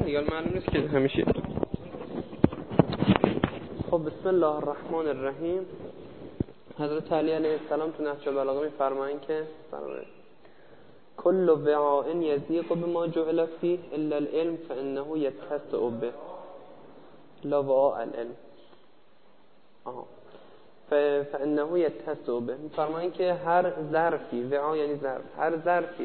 دیگه معلوم نیست که همیشه. خب بسم الله الرحمن الرحیم. حضرت علی علیه السلام تو نهج البلاغه می‌فرمایند که کل وعاء یضیق بما جعل فیه الا العلم فانه یتسع به لا وعاء العلم فانه یتسع به. می‌فرمایند که هر ظرفی، وعاء یعنی ظرف، هر ظرفی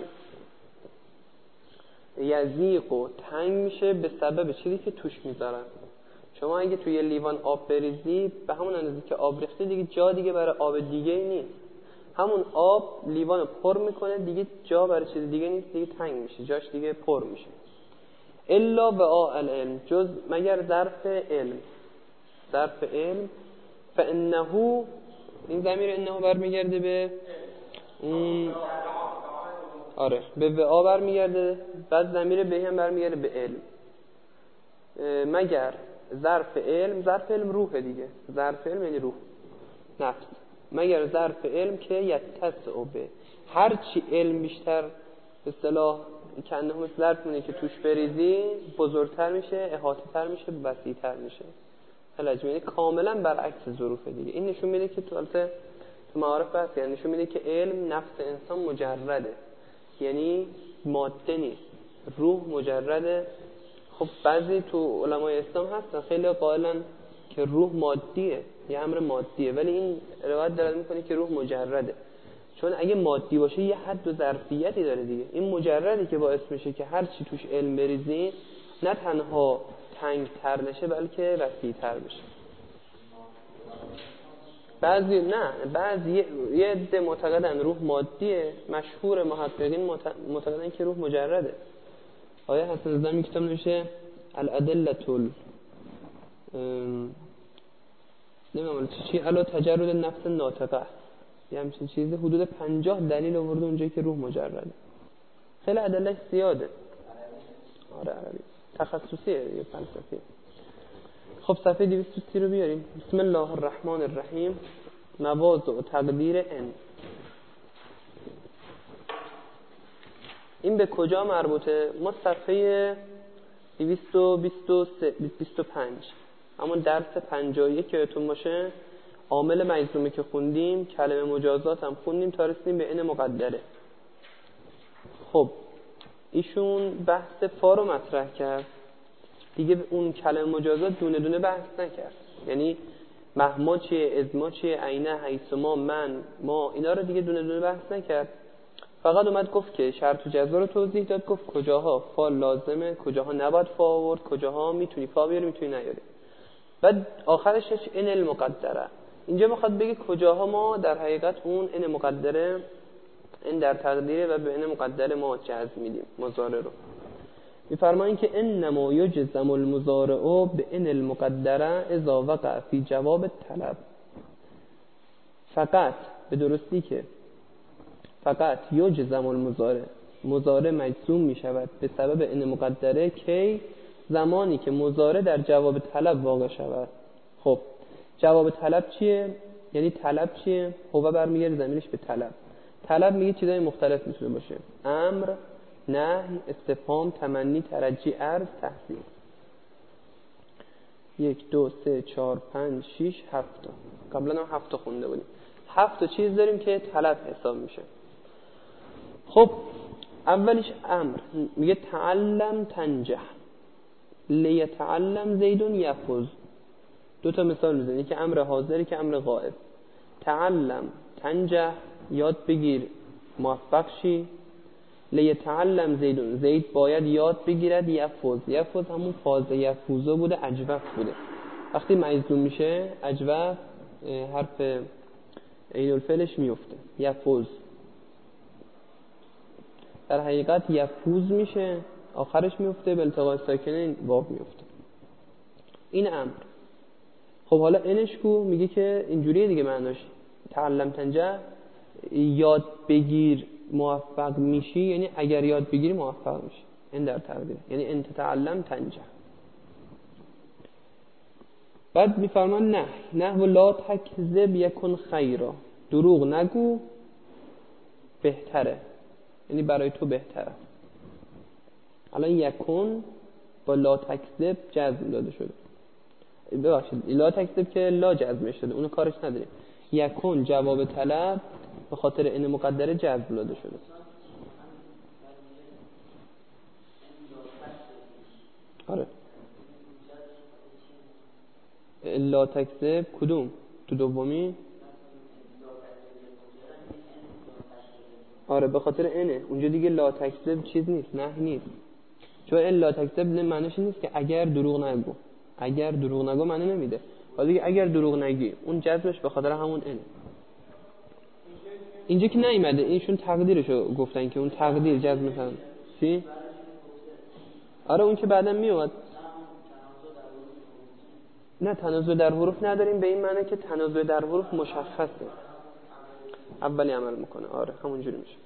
یضیق و تنگ میشه به سبب چیزی که توش میذارن. شما اگه توی لیوان آب بریزی، به همون اندازه که آب ریخته دیگه جا دیگه برای آب دیگه ای نیست. همون آب لیوان پر میکنه، دیگه جا برای چیز دیگه نیست، دیگه تنگ میشه، جاش دیگه پر میشه. الا وعاء العلم، جز مگر ظرف علم. ظرف علم فانه، این ضمیر انه برمیگرده به اون، آره به وعا برمیگرده، بعد ضمیر به هم برمیگرده به علم. مگر ظرف علم، ظرف علم روح دیگه، ظرف علم یعنی روح، نفس. مگر ظرف علم که یتسع به، هر چی علم بیشتر به اصطلاح کنه مثل ظرفونه که توش بریزی بزرگتر میشه، احاطه تر میشه، وسیع‌تر میشه. یعنی کاملا برعکس ظروف دیگه. این نشون میده که تو معارف هست، یعنی نشون میده که علم نفس انسان مجرده، یعنی ماده نیست، روح مجرده. خب بعضی تو علمای اسلام هستن خیلی قائلن که روح مادیه، یه امر مادیه، ولی این روایت داره میکنه که روح مجرده، چون اگه مادی باشه یه حد و ظرفیتی داره دیگه. این مجردی که باعث میشه که هر چی توش علم بریزی نه تنها تنگ تر نشه بلکه وسیع تر بشه. بعضی یه عده معتقدن روح مادیه، مشهور محققین معتقدن که روح مجرده. آیه حسن زدمی کتاب نوشه الادله نمیدونم چی علا تجرد نفس ناطقه، یه همچین چیزی، حدود 50 دلیل آورده اونجایی که روح مجرده. خیلی ادله زیاده. آره عربی تخصصیه یه فلسفی. خب صفحه 230 رو بیاریم. بسم الله الرحمن الرحیم. مواضع و تقدیر ان. این به کجا مربوطه؟ ما صفحه 225 همون درس 51 که بهتون باشه، عامل مجزومه که خوندیم، کلمه مجازات هم خوندیم تا رسیدیم به ان مقدره. خب ایشون بحث فا رو مطرح کرد دیگه، اون کلمه مجازات دونه دونه بحث نکرد، یعنی مهما چیه، ازما چیه، عینه، حیثما، من، ما، اینا رو دیگه دونه دونه بحث نکرد. فقط اومد گفت که شرط و جزا رو توضیح داد، گفت کجاها فا لازمه، کجاها نباید فا آورد، کجاها میتونی فا بیاری، میتونی نیاری. بعد آخرش ان المقدره، اینجا میخواد بگه کجاها ما در حقیقت اون ان مقدره، این در تقدیره و به ان مقدره ما جزم میدیم مضارع رو. میفرمایند که انما یجزم المضارع به ان المقدره اذا وقع فی جواب طلب. فقط به درستی که فقط یجزم المضارع، مضارع مجزوم می شود به سبب ان مقدره که زمانی که مضارع در جواب طلب واقع شود. خب جواب طلب چیه؟ یعنی طلب چیه؟ هو برمیگرده زمینش به طلب. طلب میگه چیزای مختلف میتونه باشه، امر، نهی، استفهام، تمنی، ترجی، عرض، تحصیل. 1 2 3 4 5 6 7 قبلا هم 7 خونده بودیم. 7 چیز داریم که طلب حساب میشه. خب اولیش امر، میگه تعلم تنجح، لیتعلم زیدون یفوز. دو تا مثال میزنه، که امر حاضری که امر غائب. تعلم تنجح، یاد بگیر موفق شی. لیتعلم زیدون، زید باید یاد بگیرد یفوز. یفوز همون فاز یفوزه بوده، اجوف بوده. وقتی مجزوم میشه اجوف حرف عین الفعلش میفته، یفوز. در حقیقت یفوز میشه، آخرش میفته به التقاء ساکنین واو میفته. این امر. خب حالا انش کو؟ میگه که اینجوریه دیگه معناش. تعلم تنجح، یاد بگیر موفق میشی، یعنی اگر یاد بگیری موفق میشی. این در تقدیر، یعنی انت تعلم تنجح. بعد میفرمان نه و لا تکذب یکن خیرا، دروغ نگو بهتره، یعنی برای تو بهتره. الان یکن با لا تکذب جزم داده شده. ببخشید لا تکذب که لا جزمش شده، اونو کارش نداریم. یکون جواب طلب به خاطر ان مقدره جزم داده شده. آره لا تکذب کدوم؟ تو دومی؟ آره به خاطر انه اونجا دیگه لا تکذب چیز نیست، نه نیست. چون این لا تکذب معنیش نیست که اگر دروغ نگو، اگر دروغ نگو معنی نمیده. حالا دیگه اگر دروغ نگی اون جزمش به خاطر همون انه. اینجا که نیومده، اینشون تقدیرشو گفتن که اون تقدیر جزم مثلا چی؟ آره اون که بعداً میاد. نه تنازع در حروف نداریم به این معنی که تنازع در حروف مشخصه، اولی عمل میکنه. آره همونجوری میشه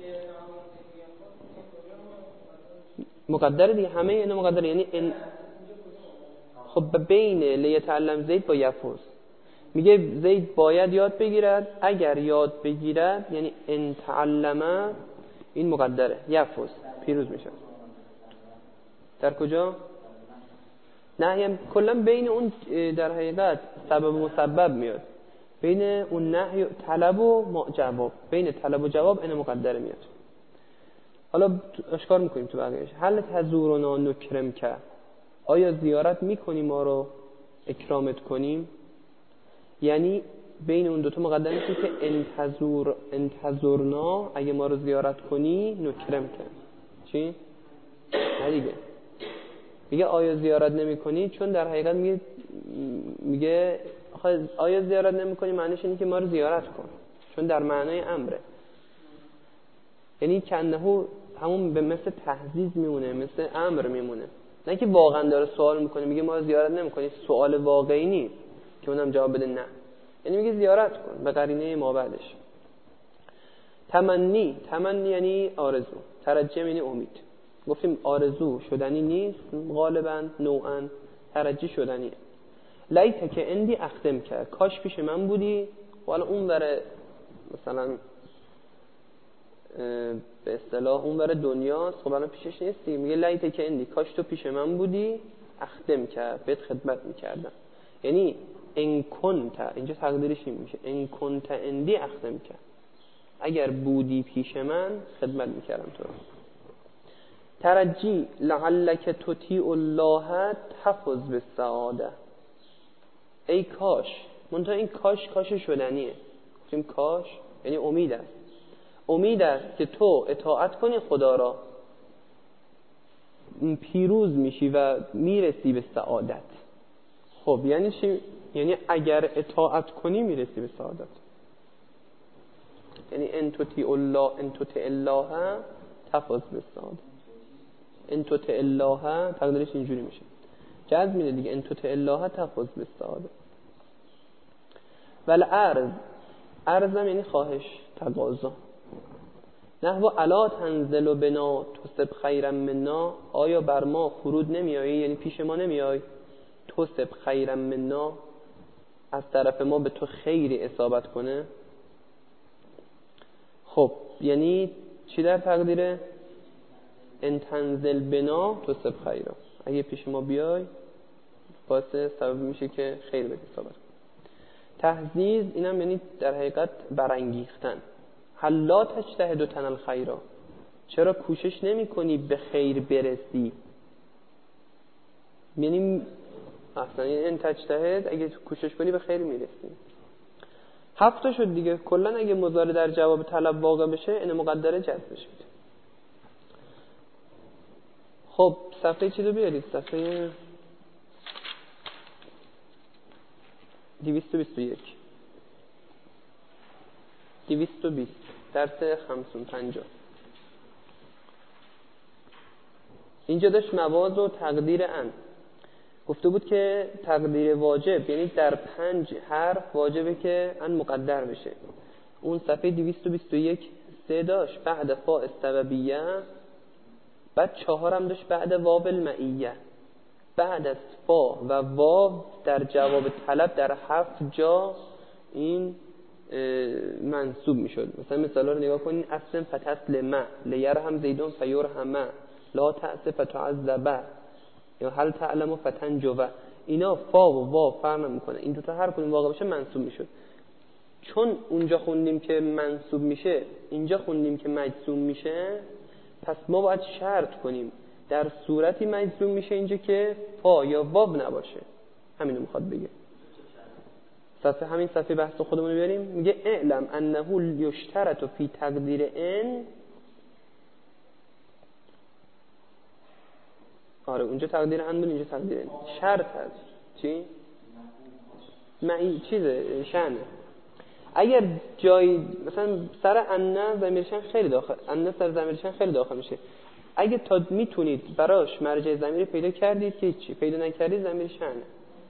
مقدره دیگه، همه اینا مقدره. یعنی ان خب بین لیتعلم زید با یفوز میگه زید باید یاد بگیرد، اگر یاد بگیرد یعنی ان تعلم این مقدره، یفوز پیروز میشه. در کجا؟ نه یعنی کلا بین اون در حقیقت سبب و مسبب میاد، بین اون نهی طلب و جواب، بین طلب و جواب این مقدره میاد. حالا اشکار میکنیم تو بقیهش. هل تزورنا نکرم که، آیا زیارت میکنی ما رو اکرامت کنیم؟ یعنی بین اون دوتا مقدره میشه که انتظرنا اگه ما رو زیارت کنی نکرم که چی؟ نه دیگه میگه آیا زیارت نمی کنی، چون در حقیقت میگه آیا زیارت نمی کنی معنیش اینه که ما رو زیارت کن، چون در معنای امره. یعنی کنهو همون به مثل تهدید میمونه، مثل امر میمونه، نه که واقعا داره سوال میکنه. میگه ما رو زیارت نمی کنی، سوال واقعی نیست که اونم جواب بده نه، یعنی میگه زیارت کن به قرینه ما بعدش. تمنی یعنی آرزو، ترجی یعنی امید. گفتیم آرزو شدنی نیست غالبا، نوعا ترجی شدنیه. لیت که اندی اختم کرد، کاش پیش من بودی. حالا اون بره مثلا به اصطلاح اون بره دنیاست، خب الان پیشش نیستی. میگه لیت که اندی، کاش تو پیش من بودی، اختم کرد بهت خدمت میکردم. یعنی ان کنت، اینجا تقدیرش این میشه ان کنت اندی اختم کرد، اگر بودی پیش من خدمت میکردم تو رو. ترجی لعلک تطیع الله تفز بالسعاده، ای کاش، منتها این کاش شدنیه. گفتیم کاش یعنی امید است، امید است که تو اطاعت کنی خدا را، پیروز میشی و میرسی به سعادت. خب یعنی چی؟ یعنی اگر اطاعت کنی میرسی به سعادت. یعنی ان تطیع الله تفز بالسعاده، ان تطیع الله تقدیرش اینجوری میشه، جزم میده دیگه، ان تطیع الله تفز بالسعاده. ول عرضم یعنی خواهش، تقاضا. نحو الا تنزل بنا تصب خیرا منا، آیا بر ما فرود نمیایی، یعنی پیش ما نمیای، تصب خیرا منا از طرف ما به تو خیری اصابت کنه. خب یعنی چی در تقدیره؟ ان تنزل بنا تصب خیرا، اگه پیش ما بیای باعث سبب میشه که خیر به اصابت کنه. تهذیز اینم یعنی در حقیقت برانگیختن. حلا تجتهد تنال خیرا، چرا کوشش نمی کنی به خیر برسی؟ یعنی اصلا این تجتهد اگه کوشش کنی به خیر میرسی. هفته شد دیگه. کلا اگه مضارع در جواب طلب واقع بشه این مقدره جزم میشه. خب صفحه چی رو بیارید؟ صفحه 220 درس 550. اینجا داشت مواز و تقدیر ان گفته بود که تقدیر واجب یعنی در 5 حرف واجبه که ان مقدر بشه. اون صفحه 221 3 داشت بعد فاء السببیه، بعد 4 هم داشت بعد واو المعیه. بعد از فا و واو در جواب طلب در 7 جا این منصوب میشد. مثلا رو نگاه کنین، اصلا فتسلم لیرحم زیدون فیرحم، لا تأسف فتعذب، یا هل تعلم فتنجو، اینا فا و واو فرق نمیکنه، این دو تا هر کدوم واقع بشه منصوب میشد. چون اونجا خوندیم که منصوب میشه، اینجا خوندیم که مجزوم میشه، پس ما باید شرط کنیم در صورتی مجزوم میشه اینجا که فا یا واو نباشه. همینو میخواد بگه. همین صفحه بحث خودمون رو بیاریم. میگه اعلم انه یشترط فی تقدیر ان. آره اونجا تقدیر ان بود، اینجا تقدیر ان. شرط هست چی؟ چیزه شأنه. اگر جای مثلا سر ان ضمیرشن خیلی داخل، ان سر ضمیرشن خیلی داخل میشه، اگه تا میتونید براش مرجع ضمیری پیدا کردید که چی، پیدا نکردید ضمیر شأنه.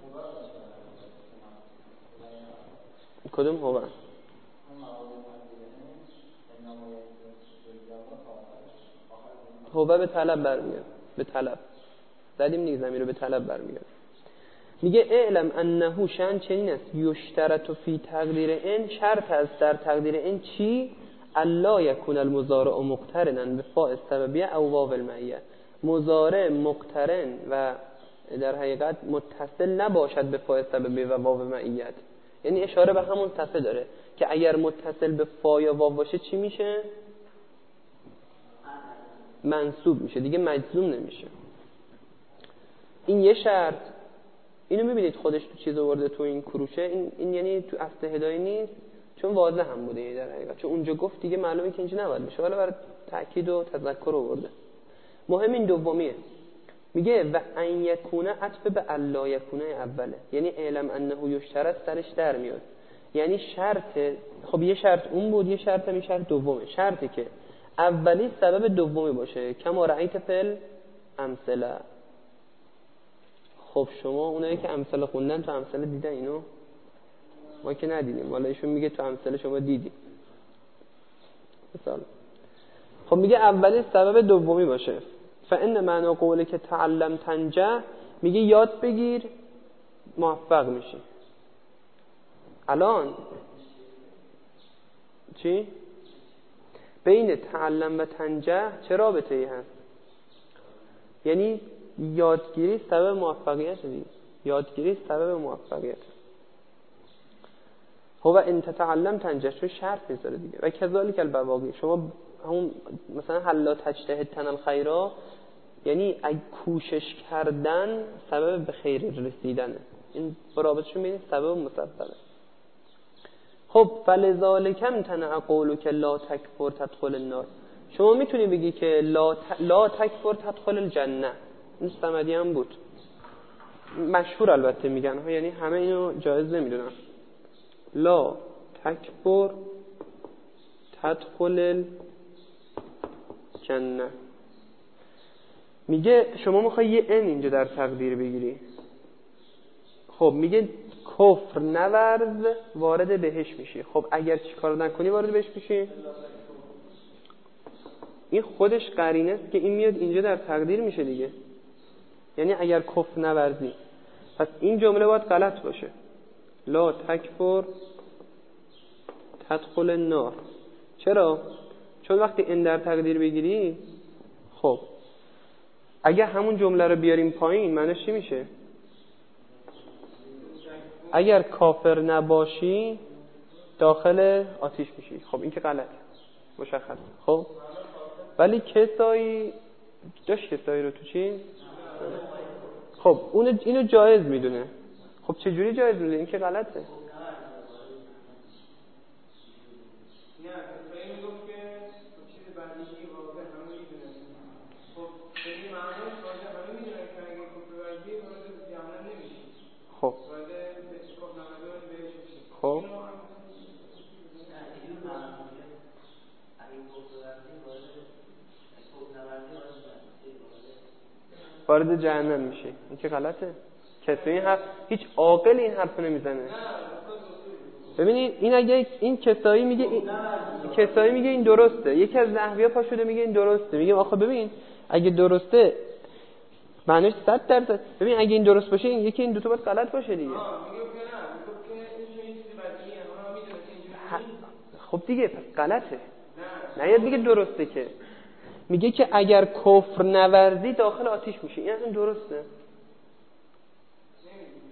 کدوم هو؟ هو به طلب برمیاد، به طلب زدیم دیگه، ضمیر رو به طلب برمیاد. میگه اعلم انه شأن چنین است یشترط فی تقدیر ان، شرط است در تقدیر ان چی؟ الا یکون المضارع مقترنا بفاء السببیه او واو المعیه، مضارع مقترن و در حقیقت متصل نباشد به فاء السببیه و واو معیت. یعنی اشاره به همون صفحه داره که اگر متصل به فا یا واو باشه چی میشه؟ منصوب میشه دیگه، مجزوم نمیشه. این یه شرط. اینو میبینید خودش تو چیز آورده تو این کروشه، این یعنی تو اصل هدایه نیست، چون واضح هم بوده یعنی در حقیقت، چون اونجا گفت دیگه معلومه که اینجا نباید بشه، ولی برای تأکید و تذکر آورده. مهم این دومیه. میگه و ان یکونه عطف به الا یکونه اوله، یعنی اعلم انه یشترط سرش در میاد. یعنی شرط، خب یه شرط اون بود، یه شرط هم این شرط دومه. شرطی که اولی سبب دومی باشه، کما رأیت فعل امثله. خب شما اونایی که امثله خوندن تو امثله دیدن اینو؟ ما که ندیدیم، والا ایشون میگه تو امثله شما دیدی. مثلا خب میگه اولی سبب دومی باشه. فان معنا قوله که تعلم تنجح، میگه یاد بگیر موفق میشی. الان چی؟ بین تعلم و تنجح چه رابطه ای هست؟ یعنی یادگیری سبب موفقیت دیگه، یادگیری سبب موفقیت. هو ان تتعلم تنجح، چون شرط میذاره دیگه. و کذالک البواقی، شما همون مثلا حلا تجتهد تنال خیرا، یعنی کوشش کردن سبب به خیر رسیدنه. این رابطه‌شون بین سبب و مسببه. خب فلذالک امتنع قولک لا تکفر تدخل النار، شما میتونی بگی که لا تکفر تدخل الجنه. این صمدی هم بود، مشهور البته میگن ها، یعنی همه اینو جایز نمیدونن. لا تکفر تدخل الجنه، میگه شما میخوای یه ان اینجا در تقدیر بگیری. خب میگه کفر نورز وارد بهش میشی. خب اگر چی کار نکنی وارد بهش میشی؟ این خودش قرینه است که این میاد اینجا در تقدیر میشه دیگه. یعنی اگر کفر نورزی، پس این جمله باید غلط باشه. لا تکفر تدخل النار. چرا؟ چون وقتی این در تقدیر بگیری، خب اگه همون جمله رو بیاریم پایین معنیش چی میشه؟ اگر کافر نباشی داخل آتیش میشی. خب این که غلط مشخص. خب ولی کسایی داشت، کسایی رو تو چی؟ خب اینو جایز میدونه. خب چجوری جایز میدونه؟ این که غلطه. خب خب وارد جهنم میشه. این که غلطه. کسی این حرف، هیچ عاقل این حرف نمیزنه. ببینید این اگه این کسایی میگه کسایی میگه این درسته، یکی از نحوی‌ها پا شده میگه این درسته، میگه آخه ببین اگه درسته معنیش 100%. ببین اگه این درست باشه این یکی این دو تا باید غلط باشه دیگه. خب دیگه پس غلطه. نه یاد میگه درسته، که میگه که اگر کفر نورزی داخل آتیش میشه. این اصلا درسته.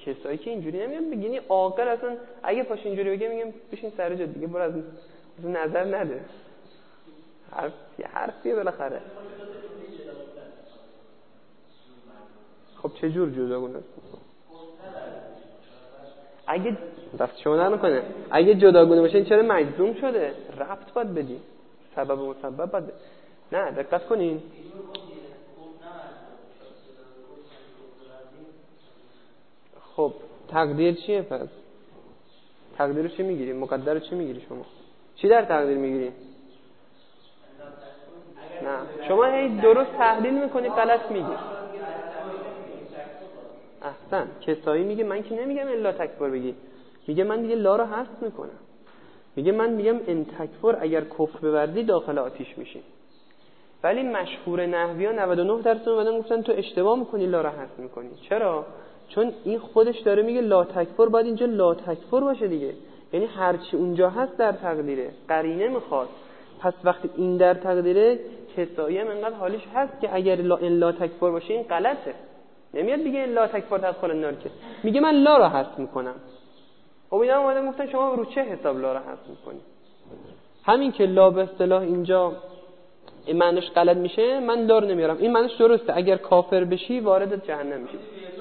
کسایی که اینجوری نمیان بگینی عاقل اصلا اگه پاش اینجوری بگه میگم بشین سر جا دیگه برو از نظر نده. حرفیه بالاخره. خب چه جور جداگونه است؟ اگه دست شما در نکنه اگه جداگونه باشه این چرا مجزوم شده؟ ربط باید بدی، سبب و مسبب باید بدی. نه دقت کنین. خب تقدیر چیه پس؟ تقدیر رو چی میگیری؟ مقدر رو چی میگیری شما؟ چی در تقدیر میگیری؟ نه شما هی درست تحلیل میکنی غلط میگی. احسن. کسایی میگه من که نمیگم الا تکفر بگی، میگه من دیگه لا رو حذف میکنم. میگه من میگم ان تکفر اگر کفر ببردی داخل آتیش میشی. ولی مشهور نحوی‌ها 99% اومدن گفتن تو اشتباه میکنی لا رو حذف میکنی. چرا؟ چون این خودش داره میگه لا تکفر، باید اینجا لا تکفر باشه دیگه، یعنی هرچی اونجا هست در تقدیره، قرینه میخواد. پس وقتی این در تقدیره کسایی هم انقدر حالیش هست که اگر لا تکفر باشه این غلطه. نمیاد بگه لا تکفر تدخل النار، که میگه من لا رو حذف میکنم. خب اینا اومدن گفتن شما رو چه حساب لا رو حذف میکنی؟ همین که لا به اصطلاح اینجا این معنیش غلط میشه، من لا رو نمیارم. این معنیش درسته، اگر کافر بشی وارد جهنم میشی.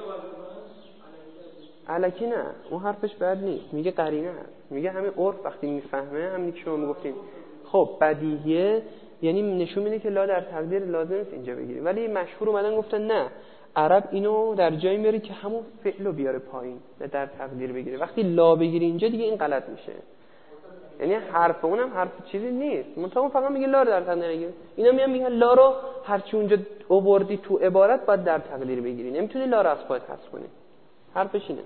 الکی نه، اون حرفش بد نیست، میگه قرینه هست، میگه همین عرف وقتی میفهمه همین که شما میگفتین خب بدیهیه، یعنی نشون میده که لا در تقدیر لازم است اینجا بگیری. ولی مشهور اومدن گفتن نه، عرب اینو در جایی میاره که همون فعلو بیاره پایین در تقدیر بگیره. وقتی لا بگیری اینجا دیگه این غلط میشه، یعنی حرف اونم حرف چیزی نیست، منتها فقط میگه لا رو در تقدیر بگیری. اینا میگن لا رو هر چی اونجا آوردی تو عبارت باید در تقدیر بگیری، نمیتونی لا رو از خودت حذف کنی. حرفش اینه.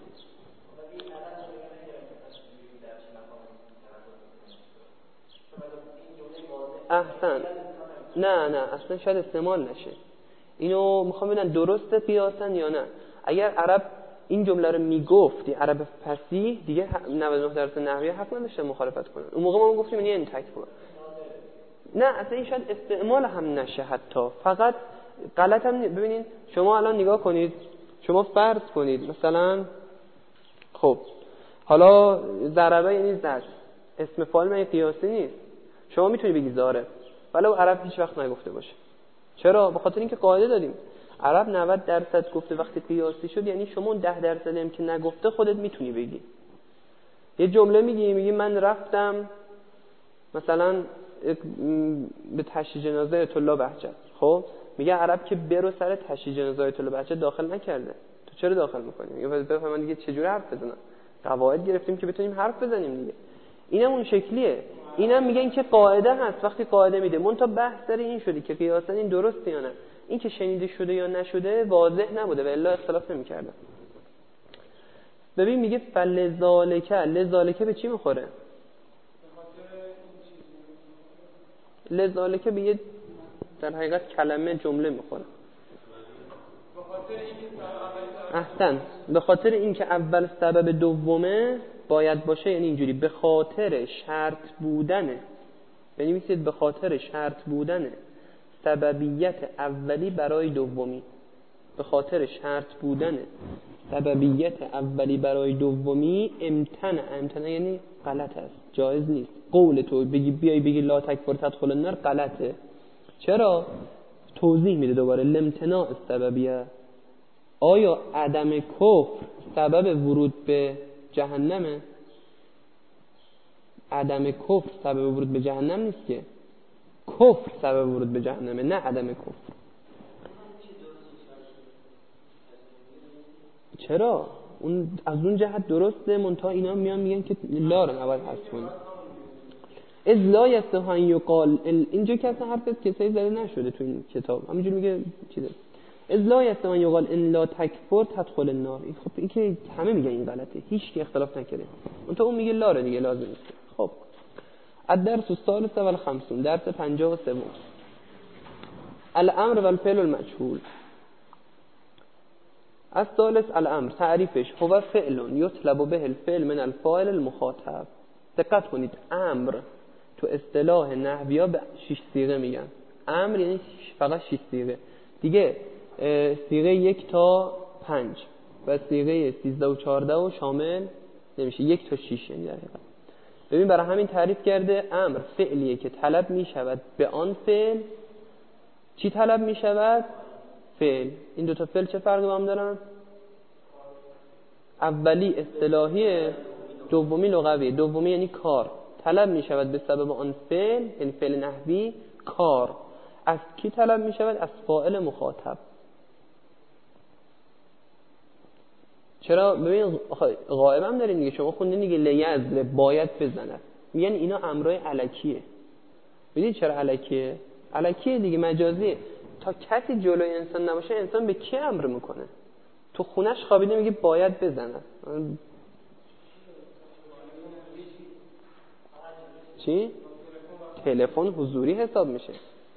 احسن. نه اصلا شاید استعمال نشه. اینو میخوام ببینن درسته قیاسن یا نه. اگر عرب این جمله رو میگفتی عرب فصیح دیگه 99% نحویه حق نداشتن مخالفت کنن. اون موقع ما گفتیم یعنی این تکفر. نه اصلا این شاید استعمال هم نشه، حتی فقط غلط هم ببینین شما الان نگاه کنید، شما فرض کنید مثلا خب حالا ضربه یعنی زد، اسم فاعل من قیاسی نیست، شما میتونی بگی ضارب ولو عرب هیچ وقت نگفته باشه. چرا؟ به خاطر اینکه قاعده داریم عرب 90% گفته وقتی قیاسی شد، یعنی شما اون 10% هم که نگفته خودت میتونی بگی. یه جمله میگی من رفتم مثلا به تشییع جنازه طلا بهجت، خب میگه عرب که برو سر تشییع جنازه طلا بهجت داخل نکرده، تو چرا داخل میکنی؟ میگه بفهمن دیگه چجوری حرف بزنن. قواعد گرفتیم که بتونیم حرف بزنیم دیگه. اینم اون شکلیه. اینم میگن که قاعده هست، وقتی قاعده میده منتها بحث سر این شدی که قیاسا این درسته یا نه. این که شنیده شده یا نشده واضح نبوده و الا اختلاف نمی‌کرده. ببین میگه لذالک به چی میخوره؟ لذالک به یه در حقیقت کلمه جمله میخوره. احسن. به خاطر اینکه اول سبب دومه باید باشه، یعنی اینجوری به خاطر شرط بودنه، یعنی میگید به خاطر شرط بودنه سببیت اولی برای دومی، به خاطر شرط بودنه سببیت اولی برای دومی امتنع یعنی غلط است، جایز نیست. قول تو بگی لا تکفر تدخل النار غلطه. چرا؟ توضیح میده دوباره لامتناع السببیه. آیا عدم کفر سبب ورود به جهنمه؟ عدم کفر سبب ورود به جهنم نیست که، کفر سبب ورود به جهنمه نه عدم کفر. چرا؟ اون از اون جهت درسته، منتها اینا میگن که لا رو نباید حذف کنی. از لا یصح یقال، اینجا که اصلا حرف کسایی زده نشده تو این کتاب، همینجوری میگه چیزه. از لا یصح یقال ان لا تکفر تدخل النار. خب این که همه میگن این غلطه، هیچ کی اختلاف نکرده، منتها اون میگه لا رو دیگه لازم نیست. خب الدرس الثالث والخمسون، درس 53. الامر والفعل المجهول. الثالث الامر، تعریفش هو فعل یطلب به الفعل من الفاعل المخاطب. دقت کنید امر تو اصطلاح نحوی‌ها به 6 صیغه میگن. امر یعنی فقط 6 صیغه دیگه، صیغه 1 تا 5 و صیغه 13 و 14 و شامل نمیشه. 1 تا 6 یعنی در حقیقت. ببین برای همین تعریف کرده امر فعلیه که طلب می شود به آن فعل. چی طلب می شود؟ فعل. این دو تا فعل چه فرقی با هم دارن؟ اولی اصطلاحیه، دومی لغویه. دومی یعنی کار. طلب می شود به سبب آن فعل، یعنی فعل نحوی، کار. از کی طلب می شود؟ از فاعل مخاطب. چرا؟ ببین غائب هم داریم دیگه. شما خوندین دیگه لیزر باید بزند. میگن اینا امرای الکیه. ببینید چرا الکیه؟ الکیه دیگه، مجازیه. تا کسی جلوی انسان نباشه انسان به کی امر میکنه؟ تو خونش خوابیده میگه باید بزند. چی؟ تلفن حضوری حساب میشه.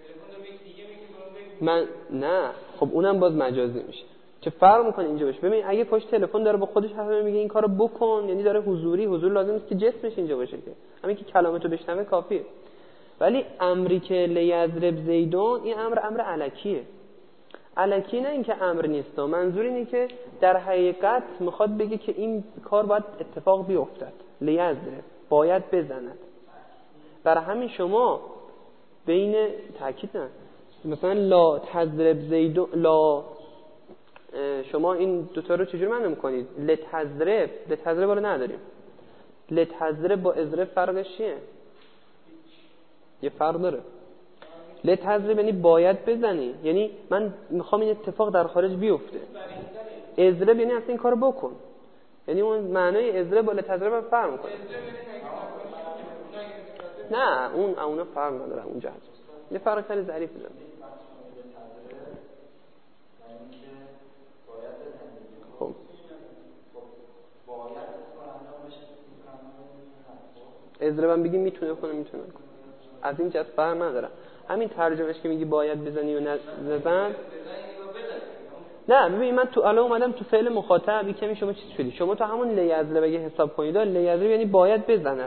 من نه، خب اونم باز مجازی میشه. چه فرق میکنه اینجا باشه؟ ببین اگه پشت تلفن داره با خودش حرف میگه این کارو بکن، یعنی داره حضوری. حضور لازم نیست که جسمش اینجا باشه که، همین که کلامتو بشنوه کافیه. ولی امری که لیضرب زیدون، این امر الکیه. الکی نه اینکه امر نیست. منظور اینه که در حقیقت میخواد بگه که این کار باید اتفاق بیفتد. لیضرب باید بزند. برای همین شما بین تاکید نه، مثلا لا تضرب زیدون، لا شما این دوتا رو چجور معنی میکنید؟ لتضرب رو نداریم. لتضرب با اضرب فرقش چیه؟ یه فرق داره. لتضرب یعنی باید بزنی، یعنی من میخوام این اتفاق در خارج بیفته. اضرب یعنی اصلا این کارو بکن، یعنی اون معنای اضرب با لتضرب فرق میکنه. نه اونا فرق نداره اونجا. یه فرق خیلی ظریفی داره. خب اضربم بگی میتونه کنه. از این جهت فرق نداره. همین ترجمهش که میگی باید بزنی و نزن. نه ببین من تو الان اومدم تو فعل مخاطب کمی شما چیز شدی. شما تو همون لیضرب اگه حساب کنید، لیضرب یعنی باید بزنه.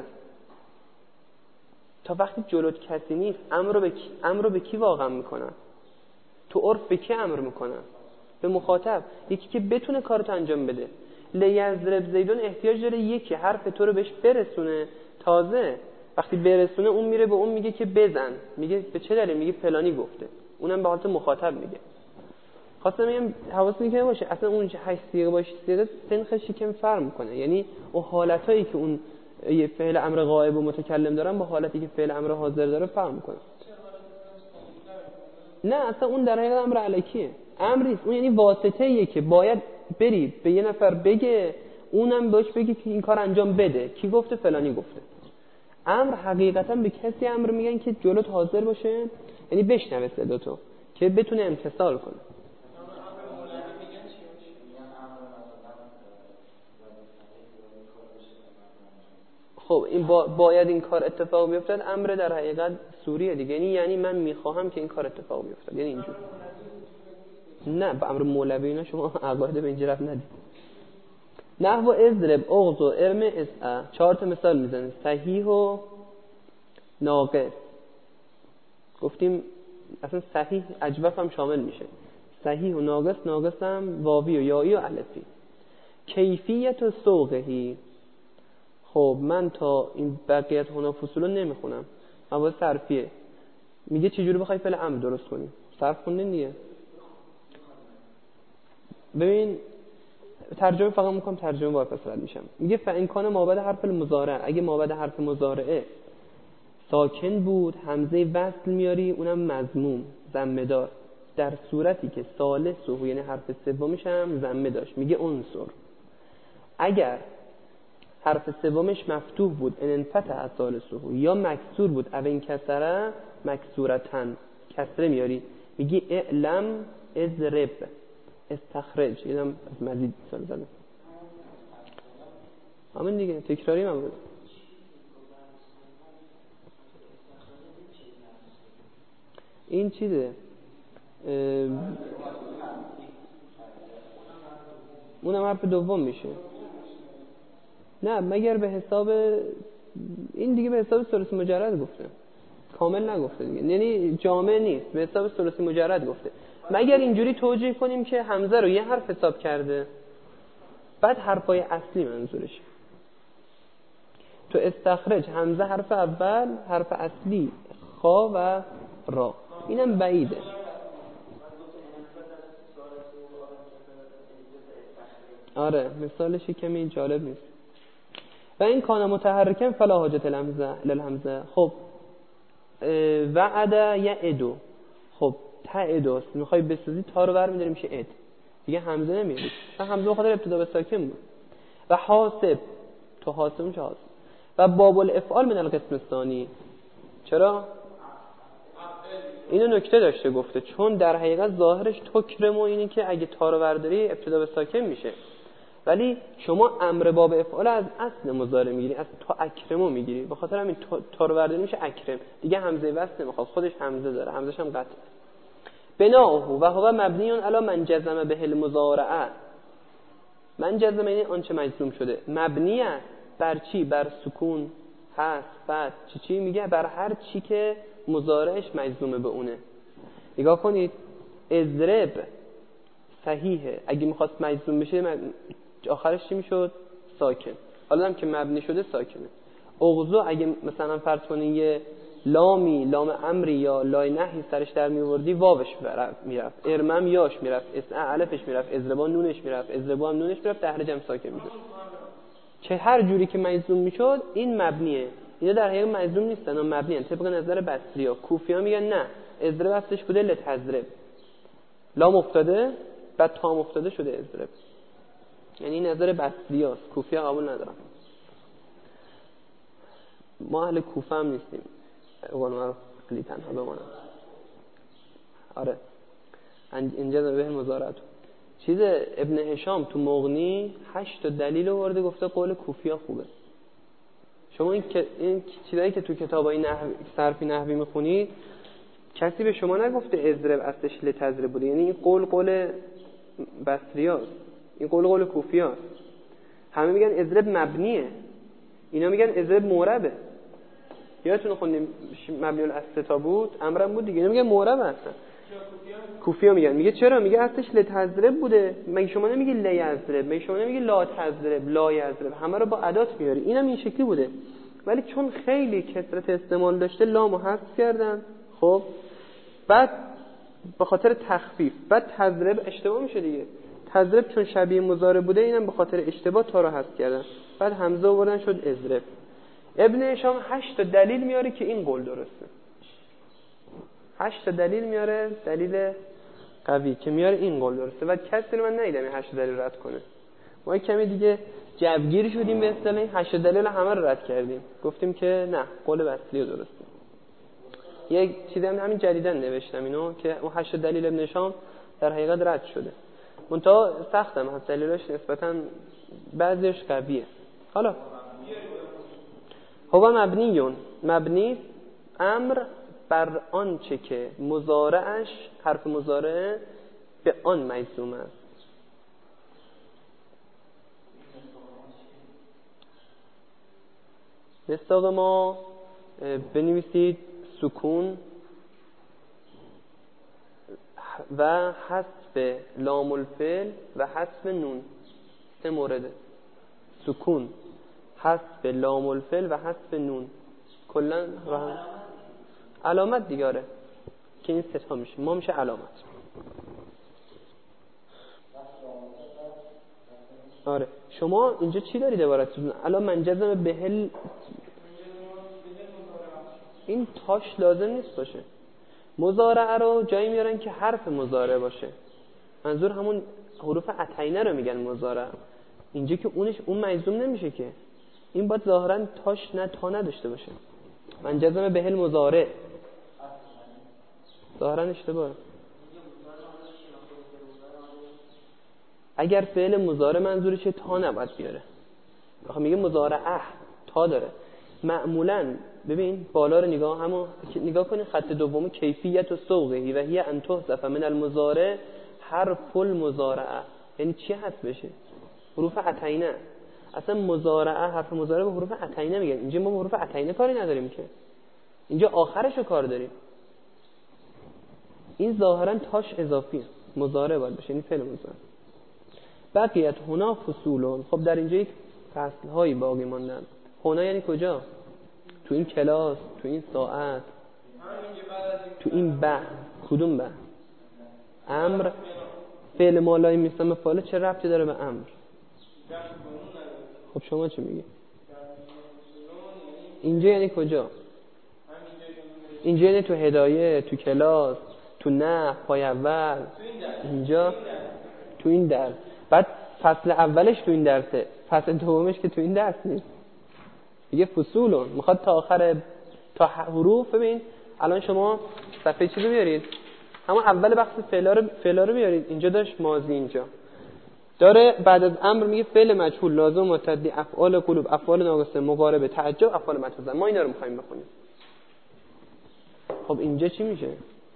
تا وقتی جلوت کسی نیست امر رو به کی واقعا میکنن؟ تو عرف به کی امر میکنن؟ به مخاطب، یکی که بتونه کارت انجام بده. لیضرب زیدون احتیاج داره یکی حرف تو رو بهش برسونه. تازه وقتی برسونه اون میره به اون میگه که بزن. میگه به چه دلیل؟ میگه فلانی گفته. اونم به حالت مخاطب میگه. خواستم میگم حواستون که باشه اصلا اون 8 صیغه باشه صیغه سنخش یکم فرق میکنه. یعنی اون حالتایی که اون یه فعل امر غائب و متکلم دارن با حالتی که فعل امر حاضر داره فرق میکنه. نه اصلا اون در حقیقت امر الکیه. امریست. اون یعنی واسطه‌ایه که باید بری به یه نفر بگه، اونم بهش بگه که این کار انجام بده. کی گفته؟ فلانی گفته. امر حقیقتا به کسی امر میگن که جلوت حاضر باشه، یعنی بشنوه صداتو که بتونه امتثال کنه. خب این باید این کار اتفاق بیفتد امر در حقیقت سوریه دیگه، یعنی من میخواهم که این کار اتفاق بیفتد، یعنی اینجور. نه به امر مولوی اینا شما عقاید به اینجا رفت ندید. نحو اضرب اغض و ارم اسع 4 تا مثال میزنه. صحیح و ناقص. گفتیم اصلا صحیح اجوف هم شامل میشه. صحیح و ناقص هم واوی و یایی و الفی. کیفیت و سوقهی. خب من تا این بقیت هنا فصول نمیخونم، مواد صرفیه. میگه چجوری بخوای فعل امر درست کنی؟ صرف خوندین دیگه. ببین ترجمه فقط میکنم، ترجمه با فصل میشم. میگه فان کان مابعد حرف المضارع، اگه مابعد حرف مضارعه ساکن بود همزه وصل میاری، اونم مضموم ضمه دار، در صورتی که ثالث و یعنی حرف سومش هم ضمه داشت. میگه عنصر. اگر حرف سومش مفتوح بود انفتح ثالثه، یا مکسور بود او انکسره مکسورتن، کسره میاری. میگه اعلم اضرب استخرج. اینم از مزید مثال زدم. همین دیگه تکراری من بود. این چیزه اونم حرف دوم میشه. نه مگر به حساب این دیگه، به حساب ثلاثی مجرد گفته، کامل نگفته دیگه، یعنی جامع نیست، به حساب ثلاثی مجرد گفته. مگر اینجوری توجیه کنیم که حمزه رو یه حرف حساب کرده، بعد حرفای اصلی منظورش. تو استخرج همزه حرف اول، حرف اصلی خا و را. اینم بعیده. آره مثالش کمی جالب نیست. و این کان متحرکن فلا حاجت الهمزه. خب وعد یعدو، خب تعدوست، میخوای بسازی تا رو برمی‌داری میشه اد، دیگه همزه نمیاری چون همزه بخاطر ابتدا به ساکن بود. و حاسب، تو حاسب میشه حاسب. و باب الافعال من القسم الثانی. چرا؟ اینو نکته داشته گفته چون در حقیقت ظاهرش تکرم و اینه که اگه تا رو برداری ابتدا به ساکن میشه، ولی شما امر باب افعال از اصل مضارع میگیری، از تا اکرمو میگیری، به خاطر همین تا رو برداری میشه اکرم، دیگه همزه وصل نمیخواد، خودش همزه داره، همزه‌ش هم قطعه. بناؤه و هو مبنی علی من جزم به المضارعه. من جزم یعنی آنچه مجزوم شده، مبنی است بر چی؟ بر سکون، حذف، فتح، چی میگه؟ بر هر چی که مضارعش مجزومه به اونه. نگاه کنید اضرب صحیحه، اگه میخواست مجزوم بشه آخرش چی میشد؟ ساکن. حالا هم که مبنی شده ساکنه. اغزو اگه مثلا فرض کنید یه لامی، لام امری یا لای نهی سرش در میوردی واوش میرفت، ارمم یاش میرفت، اسع الفش میرفت، ازربا نونش میرفت، ازربا هم نونش میرفت، دهرجم ساکن میشد. چه هر جوری که مجزوم میشد این مبنیه. اینا در حقیقت مجزوم نیستن، اون مبنیه. طبق نظر بصریا. کوفیا میگن نه، ازرب اصلش بوده لتزرب، لام افتاده بعد تام افتاده شده ازرب. یعنی نظر بصریاست، کوفیا قبول ندارن. ما اهل کوفه هم نیستیم، اول ما علی تنها بمانم. آره اینجا به مضارعت چیز ابن هشام تو مغنی 8 دلیل آورده، گفته قول کوفیا خوبه. شما این چیزایی که تو کتابای نحوی صرفی نحوی میخونید کسی به شما نگفته اضرب اصلش لتضرب بوده، یعنی این قول بصریاست، این قول کوفیاست. همه میگن اضرب مبنیه، اینا میگن اضرب معربه. یادتون خوندیم مبنی الاصل بود، امرم بود دیگه. اینا میگن معربه اصلا. کوفیا میگن، میگه چرا؟ میگه اصلش لتضرب بوده. مگه شما نمیگی لیضرب؟ مگه شما نمیگی لا تضرب، لا یضرب؟ همه رو با ادات میاری. اینم این شکلی بوده، ولی چون خیلی کثرت استعمال داشته لامو حذف کردن. خب بعد به خاطر تخفیف، بعد تضرب اشتباه میشه دیگه. تضرب چون شبیه مضارع بوده، اینم به خاطر اشتباه تا رو حذف کردن، بعد همزه آوردن شد اضرب. ابن هشام 8 دلیل میاره که این قول درسته. 8 دلیل میاره، دلیل قوی که میاره این قول درسته. و کسی رو من ندیدم این 8 دلیل رد کنه. ما کمی دیگه جوگیر شدیم به اصطلاح، این 8 دلیل همه رو رد کردیم، گفتیم که نه قول اصلی درسته. یک چیزی هم همین جدیدن نوشتم اینو که اون 8 دلیل ابن هشام در حقیقت رد شده. منتها سختم هست دلیلش، نسبتاً بعضیش قویه. حالا هو مبنی امر بر آنچه که مضارعش، حرف مضارع به آن مجزوم است. مصداق ما بنویسید سکون و حذف لام الفعل و حذف نون. 3 مورده: سکون، حذف لام الفعل و حذف نون. کلا علامت دیگاره که این 3 تا میشه، ما میشه علامت. آره شما اینجا چی دارید عبارتتون؟ الان من جزم بهل، این تاش لازم نیست باشه. مضارعه رو جایی میارن که حرف مضارع باشه، منظور همون حروف عطینه رو میگن مضارع. اینجا که اون مجزوم نمیشه که، این باید ظاهرا تاش نه تا نداشته باشه. من جزم بهل مضارع ظاهرا اشتباهه. اگر فعل مضارع منظورشه تا نباید بیاره. آخه میگه مضارعه تا داره. معمولا ببین بالا رو نگاه کنید، خط دوم کیفیت و سوقی و هی ان تحذف من المضارع حرف المضارعه. یعنی چی حذف بشه؟ حروف عطینه. اصلا مضارعه، حرف مضارع به حروف عطینه میگن. اینجا ما به حروف عطینه کاری نداریم که، اینجا آخرشو کار داریم. این ظاهرا تاش اضافیه، مضارع باید بشه، یعنی فعل مضارع. بقیت هنا فصولون. خب در اینجا یک فصل هایی باقی ماندن. هنا یعنی کجا؟ تو این کلاس، تو این ساعت، تو این بحث. کدوم بحث؟ امر. فعل ما لای میسم فاعل چه ربطی داره به امر؟ خب شما چی میگی؟ اینجا یعنی کجا؟ اینجا یعنی تو هدایه، تو کلاس، تو نحو پای اول. اینجا تو این درس. بعد فصل اولش تو این درسه، فصل دومش که تو این درس نیست. دیگه فصولون میخواد تا آخر، تا حروف. ببین الان شما صفحه چی رو بیارید؟ همون اول بخش فعلا رو بیارید. اینجا داشت ماضی، اینجا داره بعد از امر میگه فعل مجهول لازم متعدی افعال قلوب افعال ناقصه مقاربه تعجب افعال مطلوبه. ما اینا رو میخوایم بخونیم. خب اینجا چی میشه؟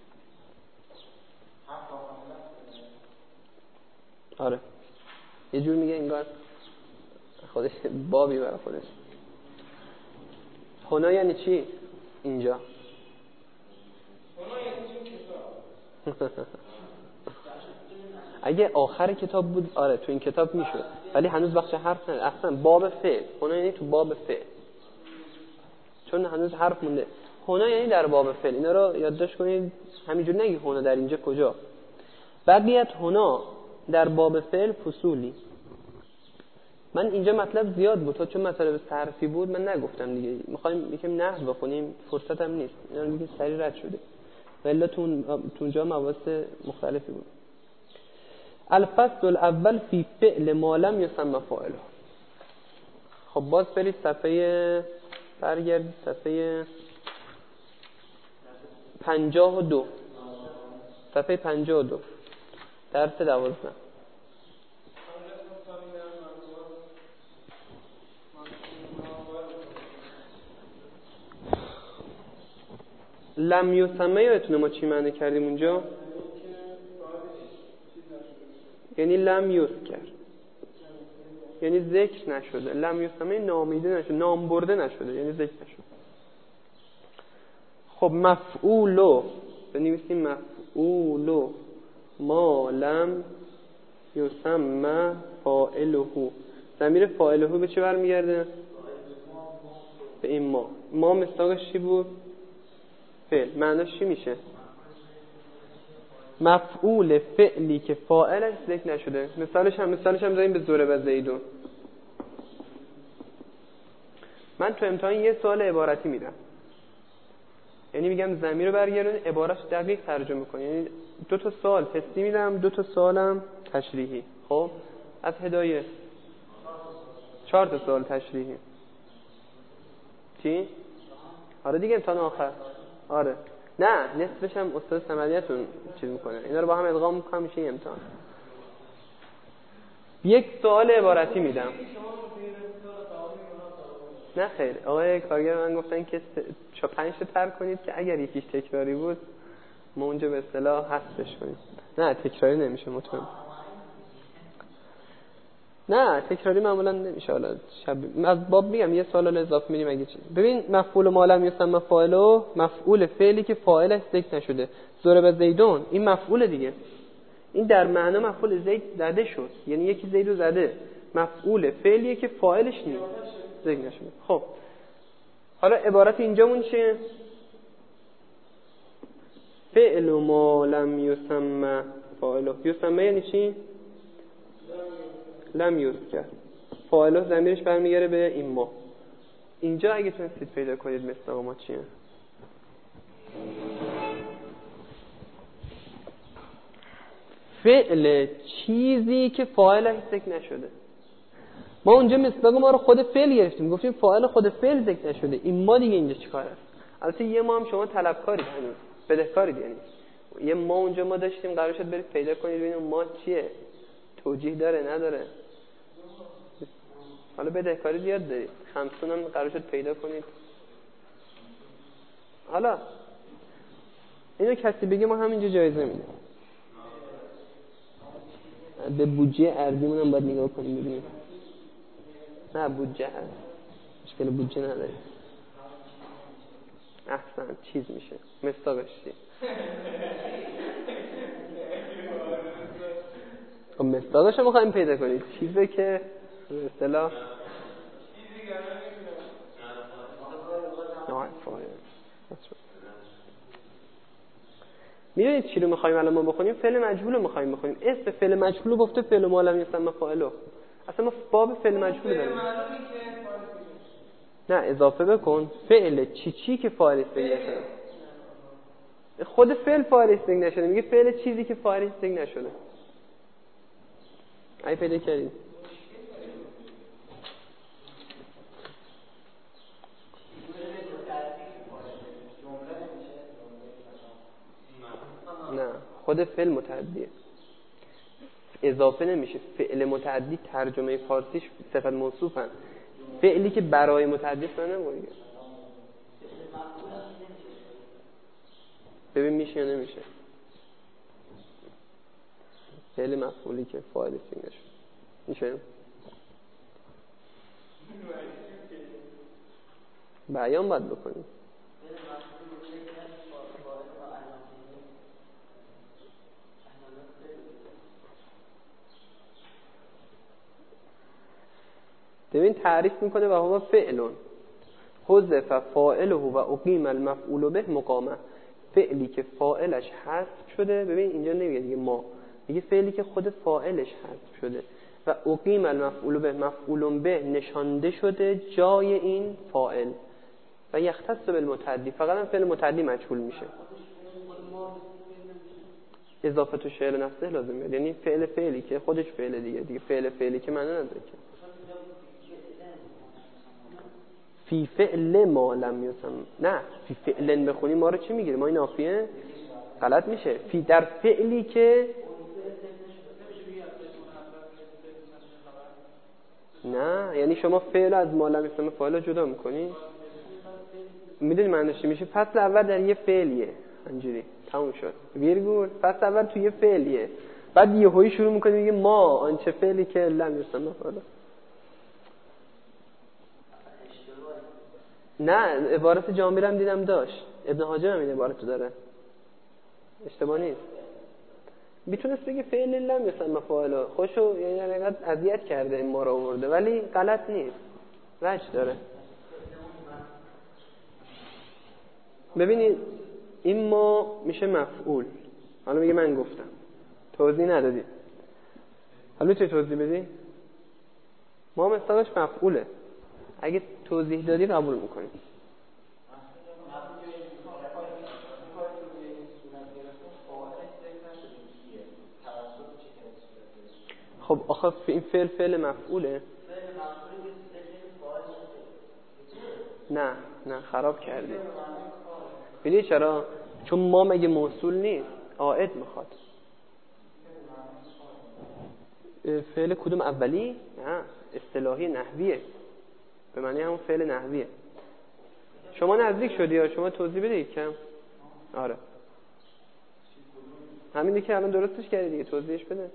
آره یه جور میگه انگار خودش بابی برای خودش. هنا یعنی چی؟ اینجا اگه آخر کتاب بود آره تو این کتاب میشد، ولی هنوز بخش حرف نه. اصلا باب فعل. هنا یعنی تو باب فعل، چون هنوز حرف مونده. هنا یعنی در باب فعل. اینا رو یادداشت کنید، همینجور نگی هنا در اینجا کجا. بقیت هنا در باب فعل فصولی. من اینجا مطلب زیاد بود تا چون مطلب صرفی بود من نگفتم دیگه. میخوایم یکم نحو بخونیم، فرصت هم نیست. اینا رو دیگه سریع رد شده، ولی تو اونجا مباحث مختلفی بود. الفصل الاول فی فعل ما لم یسمى فاعله. خب باز برید صفحه، برگردید صفحه 52، صفحه 52 درس 12. لم یسمى یادتونه ما چی معنی کردیم اونجا؟ یعنی لم یذکر، یعنی ذکر نشده. لم یسمى نامیده نشده، نام برده نشده، یعنی ذکر نشده. خب مفعولو بنویسیم مفعولو ما لم یسمى فاعله. ضمیر فاعله به چه برمیگرده؟ به این ما مصداقش چی بود؟ فعل. معناش چی میشه؟ مفعول فعلی که فاعلش ذکر نشده. مثالش هم داریم به ضرب زیدون. من تو امتحان یه سوال عبارتی میدم، یعنی میگم ضمیر رو برگردون، عبارتش دقیق ترجمه کن. یعنی 2 تا سوال حسی میدم، 2 تا سوالم تشریحی. خب از هدایه 4 تا سوال تشریحی. چی؟ آره دیگه امتحان آخر. آره نه نصفش هم استاد صمدیتون چیز میکنه. اینا رو با هم ادغام میکنم میشه امتحان. یک سوال عبارتی میدم. نه خیر آقای کارگر من گفتن که 5 تا تر کنید که اگر یکیش تکراری بود ما اونجا به اصطلاح حذفش کنیم. نه تکراری نمیشه مطمئن. نه تکراری معمولا نمیشه. حالا از باب میگم یه سوال اضافه میدیم اگه چیز. ببین مفعول ما لم یسمى فاعله، مفعول فعلی که فاعلش ذکر نشده. ضرب زیدون این مفعول دیگه، این در معنا مفعول زید زده شد، یعنی یکی زیدو زده. مفعول فعلیه که فاعلش نیست ذکر نشده. خب حالا عبارت اینجامون چیه؟ فعل ما لم یسمى فاعله. یسمى یعنی چی؟ لم یذکر. فاعله ضمیرش برمیگره به این ما. اینجا اگه تونستید پیدا کنید مصداق ما چیه؟ فعل چیزی که فاعلش ذکر نشده. ما اونجا مصداق ما رو خود فعل گرفتیم، گفتیم فاعل خود فعل ذکر نشده. این ما دیگه اینجا چیکار است؟ البته یه ما هم شما طلبکارید، هنوز بدهکارید. یعنی یه ما اونجا ما داشتیم، قرار شد برید پیدا کنید ببینید ما چیه، توجیه داره نداره. حالا بدهکاری زیاد دارید، 50 هم قرار شد پیدا کنید. حالا اینو کسی بگه ما همینجا جایزه میدیم. به بودجه ارزیمون هم باید نگاه کنیم ببینیم. نه بودجه هست، مشکل بودجه نداره. احسن چیز میشه مصداقش چی؟ خب مصداقش رو می‌خوایم پیدا کنید. چیزی که به اصطلاح میدونید چی رو می‌خوایم الان ما بخونیم؟ فعل مجهول رو می‌خوایم بخونیم. اسم فعل مجهول رو گفته فعل ما لم یسمى فاعله. اصلا ما باب فعل مجهول داریم. نه اضافه بکن فعل چی که فاعل استیگ نشده. خود فعل فاعل استیگ نشده، میگه فعل چیزی که فاعل استیگ نشده. ای پیدا کردید؟ نه خود فعل متعدیه، اضافه نمیشه. فعل متعدی ترجمه فارسیش صفت موصوفن. فعلی که برای متعدی است نمیگه. ببین میشه یا نمیشه. فعل مفعولی که فاعل استیگ نشده میشه. بیان باید بکنیم. ببین تعریف میکنه و هو فعلون حذف فاعله و اقیم المفعول به مقامه. فعلی که فاعلش حذف شده، ببین اینجا نمیگه دیگه ما، میگه فعلی که خود فاعلش حذف شده و اقیم المفعول به مفعول به نشانده شده جای این فاعل و یختص بالمتعدی، فقط هم فعل متعدی مجهول میشه. اضافه تو شعر نفسه لازم میاد، یعنی فعلی که خودش فعل دیگه فعلی که معنی نداره که فی فعل ما لم یسم. نه فی فعلن بخونی ما رو چی میگیره؟ ما این نافیه غلط میشه. فی در فعلی که نه، یعنی شما فعل از ما لم یسم فاعل جدا میکنی. میدونی معنیش چی میشه؟ فصل اول در یه فعلیه، اینجوری تموم شد، ویرگول. فصل اول تو یه فعلیه، بعد یهویی شروع میکنی میگه ما آنچه فعلی که لم یسم فاعل. نه عبارت جامعه هم دیدم داشت، ابن حاجب هم این عبارت داره، اشتباه نیست. میتونست بگه فعل لم یسمى فاعل، خوشو یعنی انقدر اذیت کرده این ما رو آورده، ولی غلط نیست، وجه داره. ببینید این ما میشه مفعول. حالا میگه من گفتم توضیح ندادی، حالا چه توضیح بدی؟ ما مستقش مفعوله، اگه توضیح دادی قبول میکنیم. خب آخه این فعل مفعوله. نه خراب کردی. ببین چرا؟ چون ما مگه موصول نیست، عائد میخواد. فعل کدوم اولی؟ نه اصطلاحی نحویه، به معنی همون فعل نحویه. شما نزدیک شدی یا شما توضیح بده کم؟ آره همینه که الان درستش کردی دیگه، توضیحش بده.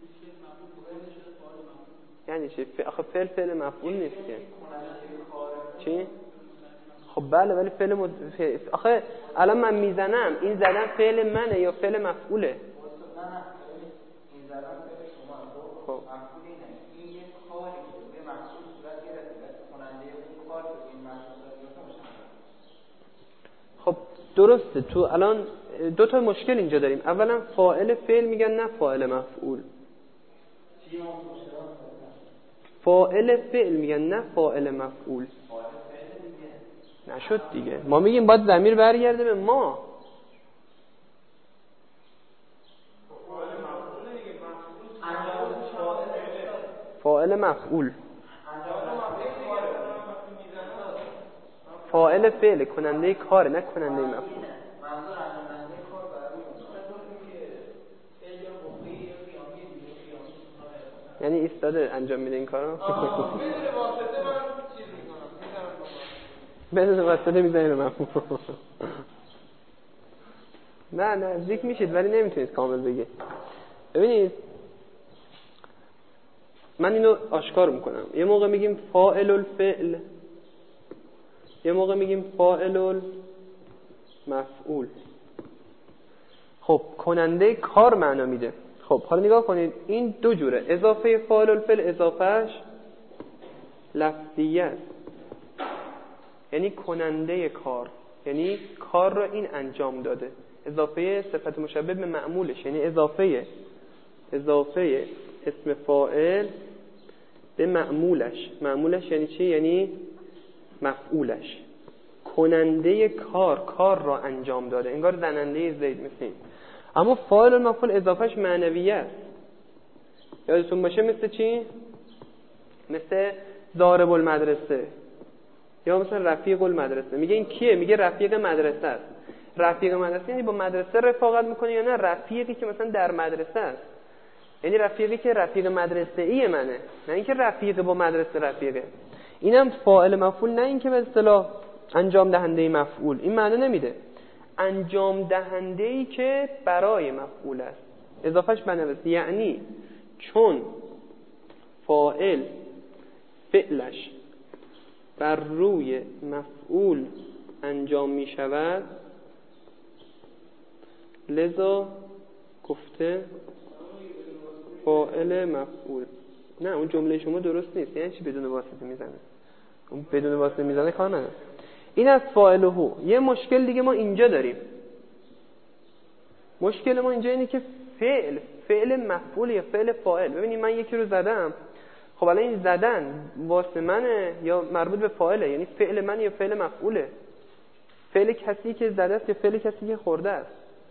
یعنی چی؟ آخه فعل مفعول نیست که. چی؟ خب بله ولی آخه الان من میزنم، این زدن فعل منه یا فعل مفعوله؟ خب خب درسته. تو الان دو تا مشکل اینجا داریم. اولا فاعل فعل میگن نه فاعل مفعول. فاعل فعل میگن نه فاعل مفعول. نشد دیگه. ما میگیم باید ضمیر برگرده به ما. فاعل مفعول، فاعل فعل کننده کار، نه کننده مفعول. یعنی ایستاده انجام میده این کارو. بدون واسطه میزنه رو مفهوم. نه نزدیک میشید ولی نمیتونید کامل بگید. ببینید من اینو آشکار میکنم. یه موقع میگیم فاعل الفعل، یه موقع میگیم فاعل المفعول. خب کننده کار معنا میده. خب حالا نگاه کنید، این دو جوره. اضافه فاعل الفعل اضافهش لفظیه است، یعنی کننده کار، یعنی کار را این انجام داده. اضافه صفت مشبه به معمولش، یعنی اضافه اسم فاعل به معمولش. معمولش یعنی چی؟ یعنی مفعولش، کننده کار را انجام داده، انگار زننده زید مثل. اما فاعل المفعول اضافهش معنویه است. یادتون باشه مثل چی؟ مثل ضارب المدرسه یا مثلا رفیق المدرسه. میگه این کیه؟ میگه رفیق مدرسه است. رفیق مدرسه یعنی با مدرسه رفاقت میکنه یا نه رفیقی که مثلا در مدرسه است، یعنی رفیقی که رفیق مدرسه ای منه، نه اینکه رفیق با مدرسه رفیقه. اینم فاعل مفعول، نه اینکه به اصطلاح انجام دهنده مفعول. این معنی نمیده، انجام دهنده ای که برای مفعول است. اضافهش بنویس، یعنی چون فاعل فعلش بر روی مفعول انجام می شود، لذا گفته فاعل مفعول. نه اون جمله شما درست نیست. یعنی چی بدون واسطه میزنه؟ اون بدون واسطه میزنه کار نداره. این از فاعله. یه مشکل دیگه ما اینجا داریم. مشکل ما اینجا اینه که فعل مفعول یا فعل فاعل. ببینید من یکی رو زدم، خب الان این زدن واسه منه یا مربوط به فاعله؟ یعنی فعل من یا فعل مفعوله؟ فعل کسی که زده است یا فعل کسی که خورده است؟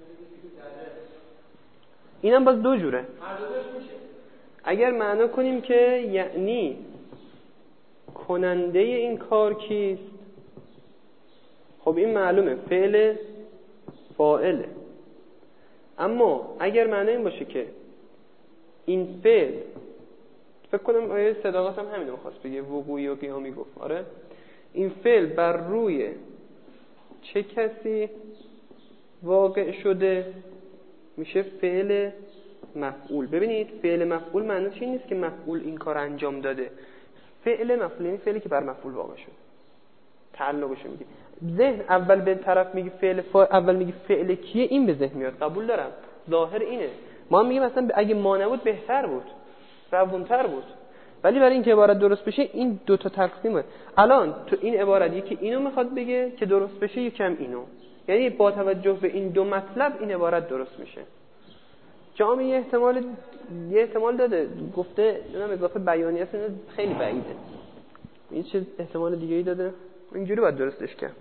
اینم باز دو جوره. اگر معنا کنیم که یعنی کننده این کار کیست، خب این معلومه فعل فاعله. اما اگر معنی این باشه که این فعل، فکر کنم آیه صداقت هم همینو می‌خواست بگه، وقوعی و قیامی گفت. آره، این فعل بر روی چه کسی واقع شده میشه فعل مفعول. ببینید فعل مفعول معنیش این نیست که مفعول این کار انجام داده. فعل مفعول یعنی فعلی که بر مفعول واقع شده. تعلقش میگه. ذهن اول به طرف میگه فعل اول میگه فعل کیه، این به ذهن میاد. قبول دارم، ظاهر اینه. ما میگیم مثلا اگه ما نبود بهتر بود، روونتر بود. ولی برای اینکه عبارت درست بشه این دو تا تقسیمه. الان تو این عبارت یکی اینو میخواد بگه که درست بشه، یکم اینو. یعنی با توجه به این دو مطلب این عبارت درست میشه. جامعه یه احتمال داده، گفته اونم اضافه بیانی است، خیلی بعیده. این چه احتمال دیگه ای داده؟ اینجوری باید درستش کرد.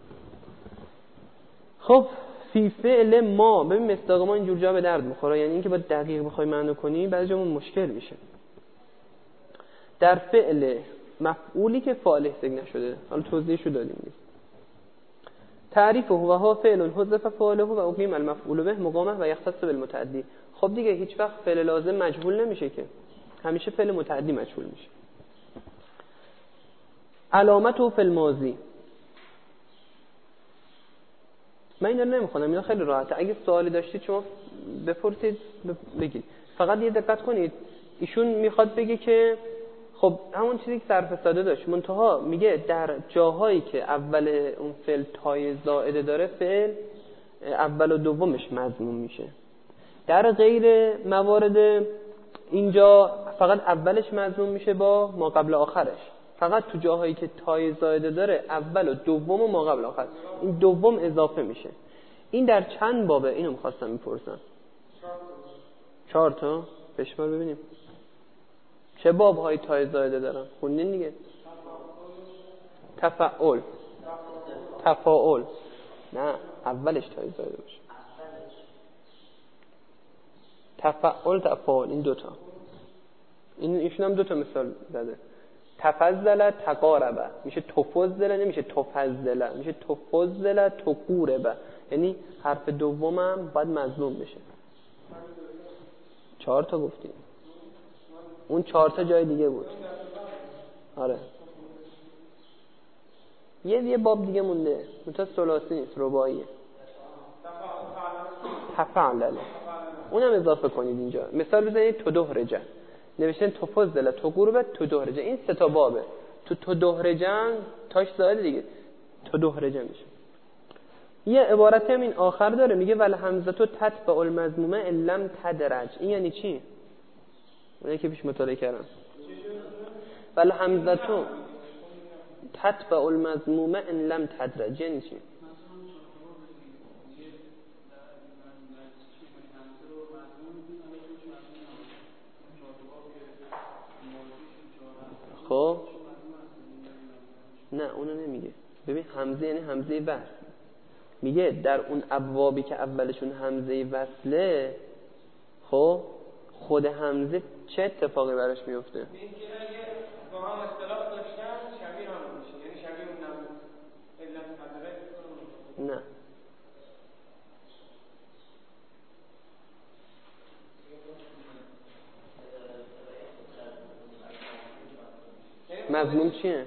خب فی فعل ما، ببین مصداق ما اینجور جا به درد میخوره، یعنی اینکه باید دقیق بخوای معنی کنی بعضی جامون مشکل میشه. در فعل مفعولی که فاعل حذف نشده، حالا توضیحشو دادیم. تعریفه و ها فعل حذف فاعله و اقیم المفعول به مقامه و یختص بالمتعدی. خب دیگه هیچ وقت فعل لازم مجهول نمیشه که، همیشه فعل متعدی مجهول میشه. علامته فی الماضی، من اینا نمیخونم، اینا خیلی راحته. اگه سوالی داشتید شما بپرسید بگید. فقط یه دقت کنید، ایشون میخواد بگه که خب همون چیزی که صرف ساده داشت، منتها میگه در جاهایی که اول اون فعل تای زائده داره فعل اول و دومش مضموم میشه. در غیر موارد اینجا فقط اولش مضموم میشه با ما قبل آخرش. فقط تو جاهایی که تای زائده داره اول و دوم و ما قبل آخر، این دوم اضافه میشه. این در چند بابه؟ اینو میخواستم میپرسم. 4 تا بشمار ببینیم چه باب‌های تای زائده دارن. خوندین دیگه. تفاعل، نه اولش تای زائده باشه. تفاعل این دوتا. ایشون هم دوتا مثال زده. تفضل تقاربه میشه تفضل، نمیشه تفضل، میشه تفضل تقوربه، یعنی حرف دومم باید مضموم بشه. 4 تا گفتیم، اون 4 تا جای دیگه بود. آره یه باب دیگه مونده، مثلا ثلاثی نیست، رباعیه. تفعل، اونم اضافه کنید اینجا. مثال بزنید تدهرجه، نوشتن تفضل تقوربه تدهرجه. این 3 تا بابه. تو تدهرجن تاش زائد دیگه، تدهرجه میشه. یه عبارتی هم این آخر داره، میگه ول همزتو تتبع المضمومه ان لم تدرج. این یعنی چی؟ اونایی که پیش مطالعه کردم. ول همزتو تتبع المضمومه ان لم تدرج یعنی چی؟ خب نه اونو نمیگه. ببین همزه یعنی همزه وصل. میگه در اون ابوابی که اولشون همزه وصله، خب خود همزه چه اتفاقی براش میفته؟ این که اگه با هم اختلاف داشتن شبیه هم میشه، یعنی شبیه اون علت قدره. نه مضمون چیه؟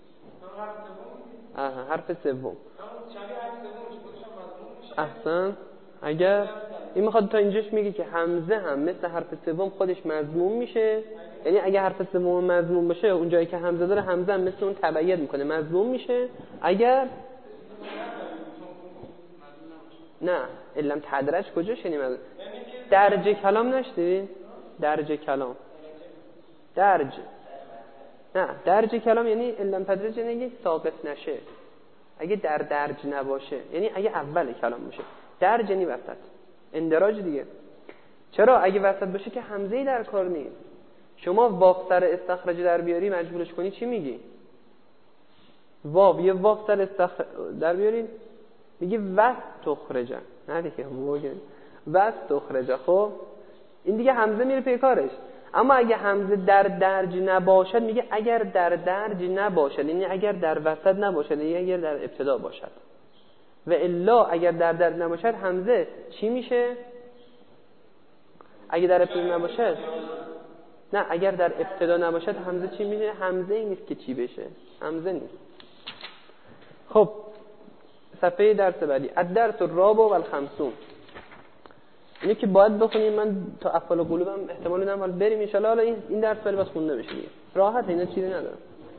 حرف سوم. احسن. اگر این میخواد تا اینجاش میگه که همزه هم مثل حرف سوم خودش مضمون میشه، یعنی اگه حرف سوم مضمون باشه اون جایی که همزه داره همزه هم مثل اون تبعید میکنه مضمون میشه. اگر نه علم تدرج کجاش یعنی مضمون؟ درج کلام نشدی؟ درج کلام درج نه درج کلام یعنی علم تدرج یعنی اگه ساقط نشه، اگه در درج نباشه، یعنی اگه اول کلام باشه. درج یعنی وسط، اندراج دیگه. چرا؟ اگه وسط باشه که همزه‌ای در کار نیست. شما واو سر استخرج در بیاری مجبورش کنی چی میگی؟ واو یه واو سر استخرج در بیاری میگی وست تخرجه، نه دیگه وست تخرجه. خب این دیگه همزه میره پی کارش. اما اگه همزه در درج نباشد میگه اگر در درج نباشد، یعنی اگر در وسط نباشد، یعنی اگر در ابتدا باشد. و الا اگر در درج نباشد همزه چی میشه؟ اگر در ابتدا نباشد نه، اگر در ابتدا نباشد همزه چی میشه؟ همزه ای نیست که چی بشه، همزه نیست. خب صفحه درس بعدی الدرس الرابع والخمسون. اینه که باید بخونیم. من تا افعال قلوبم احتمال میدم حالا بریم ان شاء الله. حالا این درس ولی بس خونده بشه دیگه، راحت اینا چیزی نداره.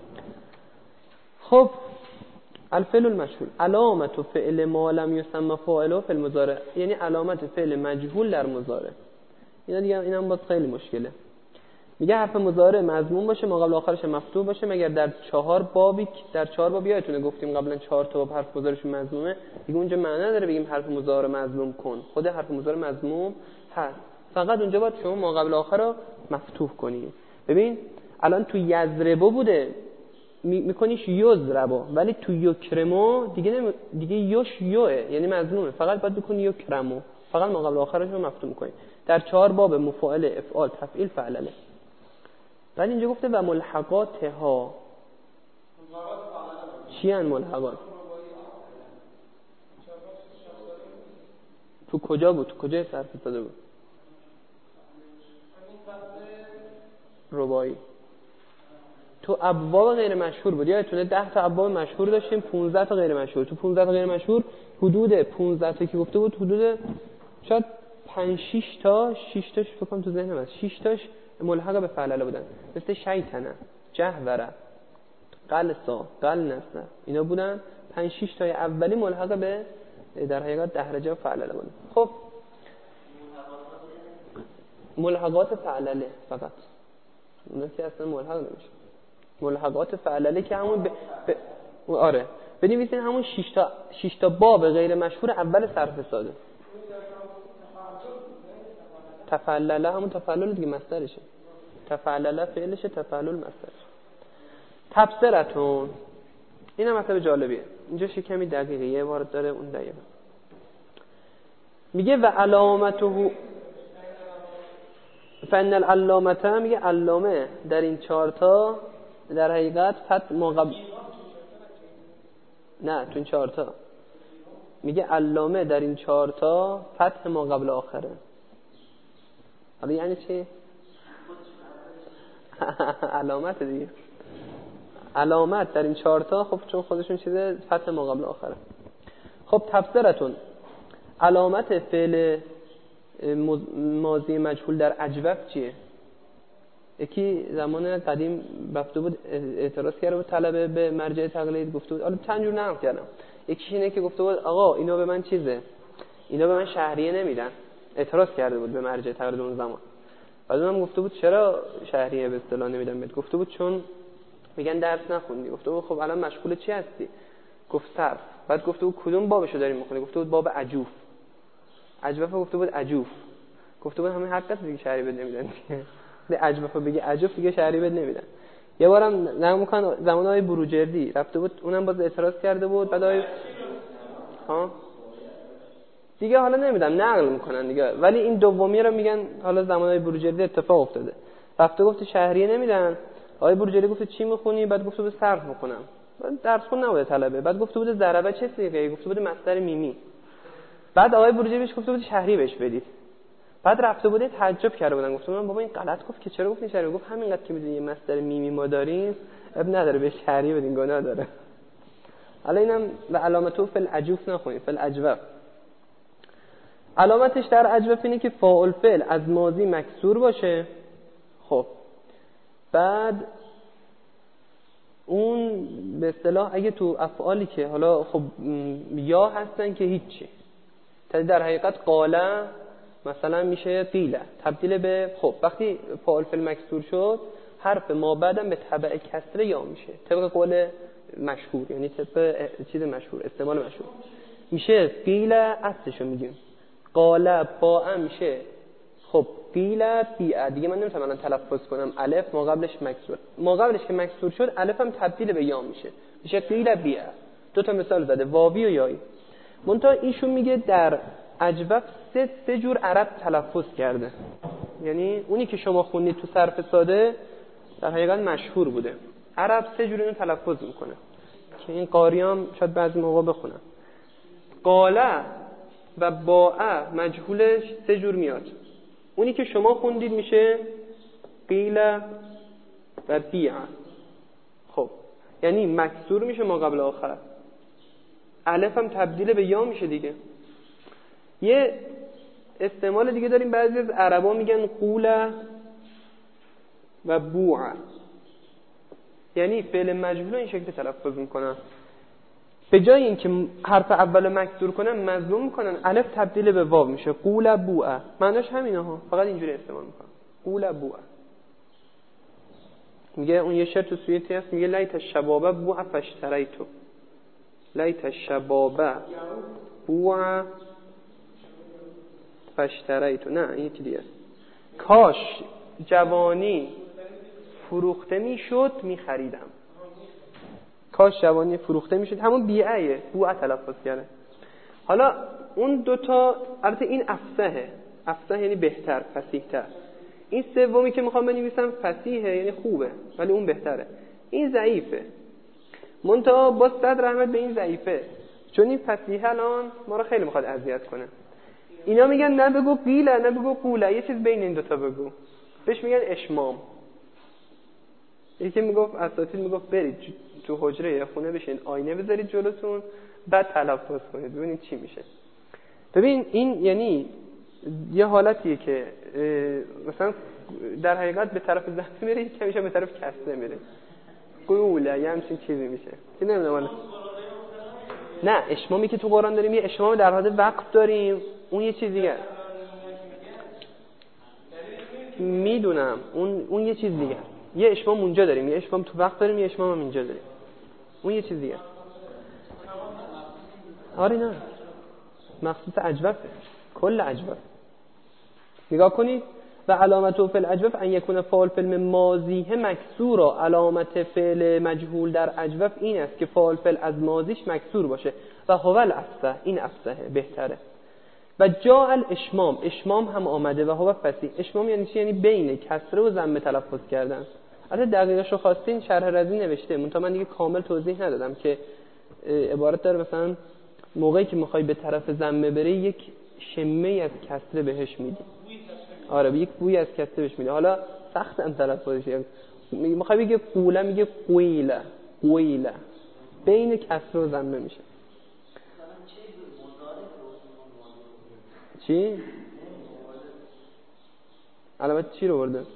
خب الفعل المجهول علامت فعل ما لم یسمى فاعله فی المضارع، یعنی علامت فعل مجهول در مضارع. اینا دیگه اینم باز خیلی مشکله. میگه حرف مضارع مضموم باشه ما قبل آخرش مفتوح باشه مگر در 4 بابی. در 4 باب یادتونه گفتیم قبلا 4 تا باب حرف مضارعشون مضمومه. دیگه اونجا معنی نداره بگیم حرف مضارع مضموم کن، خود حرف مضارع مضموم هست، فقط اونجا باید شما ما قبل آخر رو مفتوح کنی. ببین الان تو یضربو بوده میکنیش یضربو، ولی تو یکرمو دیگه یوش یوه یعنی مضمومه، فقط باید بکنی یکرمو، فقط ما قبل آخرش رو مفتوح میکنی. در 4 باب مفاعل افعال تفعیل فعلله. بعد اینجا گفته و ملحقاتها. چی هن ملحقات؟ تو کجا بود؟ تو کجا صرف داده بود؟ رباعی. تو ابواب غیر مشهور بود. یادتونه 10 تا ابواب مشهور داشتیم، 15 تا غیر مشهور. تو 15 تا غیر مشهور حدود 15 تا که گفته بود حدود شاید 5 6 تا 6 تاش فکر کنم تو ذهنم هست، 6 تاش ملحق به فعلله بودن، مثل شیطنه، جهوره، قلصا، قلنسه، اینا بودن. 5 6 تای اولی ملحق به در حقیقت دهرجه و فعلله بودن. خب ملحقات فعلله فقط اونا که اصلا ملحق نمیشه. ملحقات فعلله که همون آره بنویسین همون 6 تا باب غیر مشهور اول صرف ساده. تفعلله همون تفعلل دیگه مصدرشه، تفعلله فعلشه، تفعلل مصدرشه. تبصرتون این هم مطلب جالبیه، اینجا کمی دقیقه یه عبارت داره اون دقیقه. میگه و علامته فن العلامته، میگه علامه در این 4 تا در حقیقت فتح مقابل نه تو این 4 تا میگه علامه در این 4 تا فتح ما قبل آخره. حالا یعنی چی؟ علامت دیگه، علامت در این 4 تا خب چون خودشون چیزه فتح ما قبل آخره. خب تفسیرتون علامت فعل ماضی مجهول در اجوف چیه؟ یکی زمان قدیم رفته بود اعتراض کرده بود طلبه به مرجع تقلید، گفته بود حالا چند جور نقل کردم، یکیش اینه که گفته بود آقا اینا به من چیزه، اینا به من شهریه نمیدن. اعتراض کرده بود به مرجع تقلید اون زمان. بعد اونم گفته بود چرا شهریه به اصطلاح نمیدن بهت؟ گفته بود چون میگن درس نخوندی. گفته بود خب الان مشغول چی هستی؟ گفت صرف. بعد گفته بود کدوم بابشو داری میخونی؟ گفته بود باب عجوف. عجوف گفته بود عجوف. گفته بود همین حقیقت دیگه شهریه بهت نمیدن دیگه. به عجوف بگی عجوف دیگه شهریه بهت نمیدن. یه بارم نقل می‌کنن زمان آقای بروجردی رفته بود، اونم باز اعتراض کرده بود. بعد آقای دیگه حالا نمیدونم نقل میکنن دیگه، ولی این دومی رو میگن حالا زمانهای بروجردی اتفاق افتاده. رفته گفت شهریه نمیدن. آقای بروجردی گفت چی میخونی؟ بعد گفت بود صرف میخونم. بعد درس خون نبوده طلبه. بعد گفت بود ضربه چه صیغه‌ای؟ گفت بود مصدر میمی. بعد آقای بروجردی بهش گفت بود شهریه بهش بدید. بعد رفته بود تعجب کرده بودن، گفتم من بابا این غلط گفت که چرا گفتین شهریه؟ گفت همینقدر که میدونی یه مصدر میمی ما داریم اب نداره بهش شهریه بدین، گناه داره. حالا اینم و علامتو فی العجوف نخونید، فی العجوف. علامتش در عجوف اینه که فاعل فعل از ماضی مکسور باشه. خب بعد اون به اصطلاح اگه تو افعالی که حالا خب یا هستن که هیچی، در حقیقت قاله مثلا میشه قیله تبدیل به، خب وقتی فاعل فعل مکسور شد حرف ما بعدم به تبع کسره یا میشه طبق قول مشهور، یعنی طبق چیز مشهور استعمال مشهور میشه قیله اصلشو میگیم. قاله با میشه خب قیله بیعه دیگه. من نمیتونم الان تلفظ کنم الف ما قبلش مکسور، ما قبلش که مکسور شد الفم تبدیل به یا میشه قیله بیعه. دو تا مثال زده واوی و یایی. منتها ایشون میگه در عجوف سه جور عرب تلفظ کرده، یعنی اونی که شما خوندید تو صرف ساده در حقیقت مشهور بوده. عرب سه جور اینو تلفظ میکنه که این قاریام شاید بعضی موقع بخونن. قاله و باء مجهولش سه جور میاد. اونی که شما خوندید میشه قیل و بیع. خب یعنی مکسور میشه ما قبل آخر، الف هم تبدیل به یا میشه دیگه. یه استعمال دیگه داریم، بعضی از عربا میگن قوله و بوع، یعنی فعل مجهول این شکل تلفظ میکنن. به جای اینکه حرف اول مکسور کنن مظلوم میکنن، الف تبدیل به واو میشه قول بوعه. معناش همینه ها، فقط اینجوری استعمال میکنن قول بوعه. میگه اون یه شعر تو سویتی هست میگه لیت الشباب بوعه فاشتریتو، لیت الشباب بوعه فاشتریتو. نه این یکی دیگه است. کاش جوانی فروخته میشد میخریدم. کاش جوانی فروخته میشد، همون بیعه بوعه تلفظ کرده. حالا اون دوتا البته این افصحه، افصح یعنی بهتر فصیح‌تر. این سومی که میخوام بنویسم فصیحه یعنی خوبه ولی اون بهتره. این ضعیفه، منتها با صد رحمت به این ضعیفه، چون این فصیحه الان ما رو خیلی میخواد اذیت کنه. اینا میگن نه بگو قیله نه بگو قوله، یه چیز بین این دوتا بگو، بهش میگن اشمام. یکی میگفت اساتید میگفت برید تو حجره خونه بشین آینه بذارید جلوتون بعد تلفظ کنید ببینید چی میشه. ببین این یعنی یه حالتیه که مثلا در حقیقت به طرف زمین میره، یک کمیشه به طرف کسره میره. قوله یه همچین چیزی میشه که نمیدونم. نه اشمامی که تو قرآن داریم یه اشمام در حد وقت داریم، اون یه چیز دیگه میدونم، اون یه چیز دیگه. یه اشمام اونجا داریم، یه اشمام تو وقت داریم، یه اشمام هم اینجا داریم، اون یه چیز دیگه. آره نه مخصوص عجوفه، کل عجوف. نگاه کنید و علامت فعل عجوف ان یکون فاعل فعل ماضیه مکسورا. علامت فعل مجهول در عجوف این است که فاعل فعل از ماضیش مکسور باشه و هو الافصح، این افصحه بهتره. و جاء الاشمام، اشمام هم آمده و هو فصیح. اشمام یعنی چی؟ یعنی بین کسره و ضمه تلفظ کردن. البته دقیقشو خواستین شرح رضی نوشته، منتها من دیگه کامل توضیح ندادم که عبارت داره مثلا موقعی که میخوای به طرف ضمه بری یک شمه از کسره بهش میدی. آره یک بوی از کسره بهش میدی. حالا سخت هم تلفظش، میخوای بگه قوله میگه قویله، قویله بین کسره و ضمه میشه. چی؟ علامت چی رو برده؟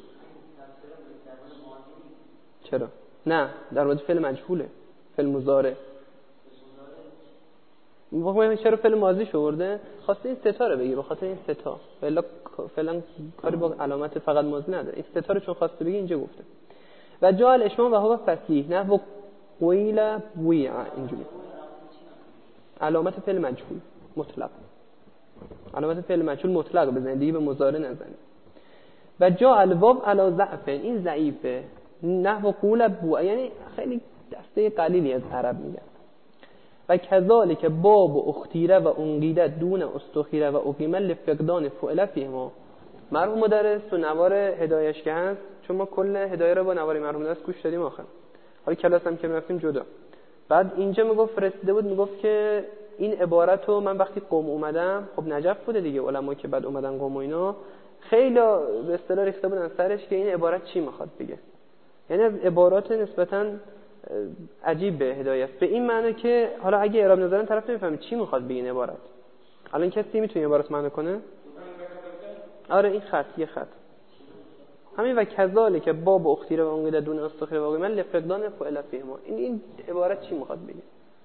چرا؟ نه در مورد فعل مجهوله، فعل مضارع. واقعا چرا فعل ماضی شورده؟ خواسته این ستا رو بگی، به خاطر این ستا. فعلا کاری با علامت فقط ماضی نداره. این ستا رو چون خواسته بگی اینجا گفته. و جاء الاشمام و هو فصیح نحو قیل بویع، اینجوری. علامت فعل مجهول مطلق. علامت فعل مجهول مطلق بزنید دیگه، به مضارع نزنید. و جاء الواو علی ضعف، این ضعیفه. نحو قول بویع، یعنی خیلی دسته قلیلی از عرب میگن. و کذالک باب و اختیره و انقیده دون استخیره و اقیمه لفقدان فعل فیهما. مرحوم مدرس تو نوار هدایش که هست، چون ما کل هدایه رو با نوار مرحوم مدرس گوش دادیم آخر، حالا کلاس هم که رفتیم جدا. بعد اینجا میگفت فرستاده بود، میگفت که این عبارت رو من وقتی قم اومدم، خب نجف بوده دیگه، علما که بعد اومدن قم و اینا خیلی به اصطلاح ریخته بودن سرش که این عبارت چی میخواد بگه. یعنی از عبارات نسبتاً عجیب به هدایت، به این معنی که حالا اگه اعراب نظرن طرف نمیفهمه چی میخواد بگه این عبارت. الان کسی میتونه عبارت معنی کنه؟ آره این خط، یه خط همین. و کذالک باب اختیره و انقیده دون استخیره و اقیمه لفقدان فعل فیهما، این عبارت چی میخواد بگه؟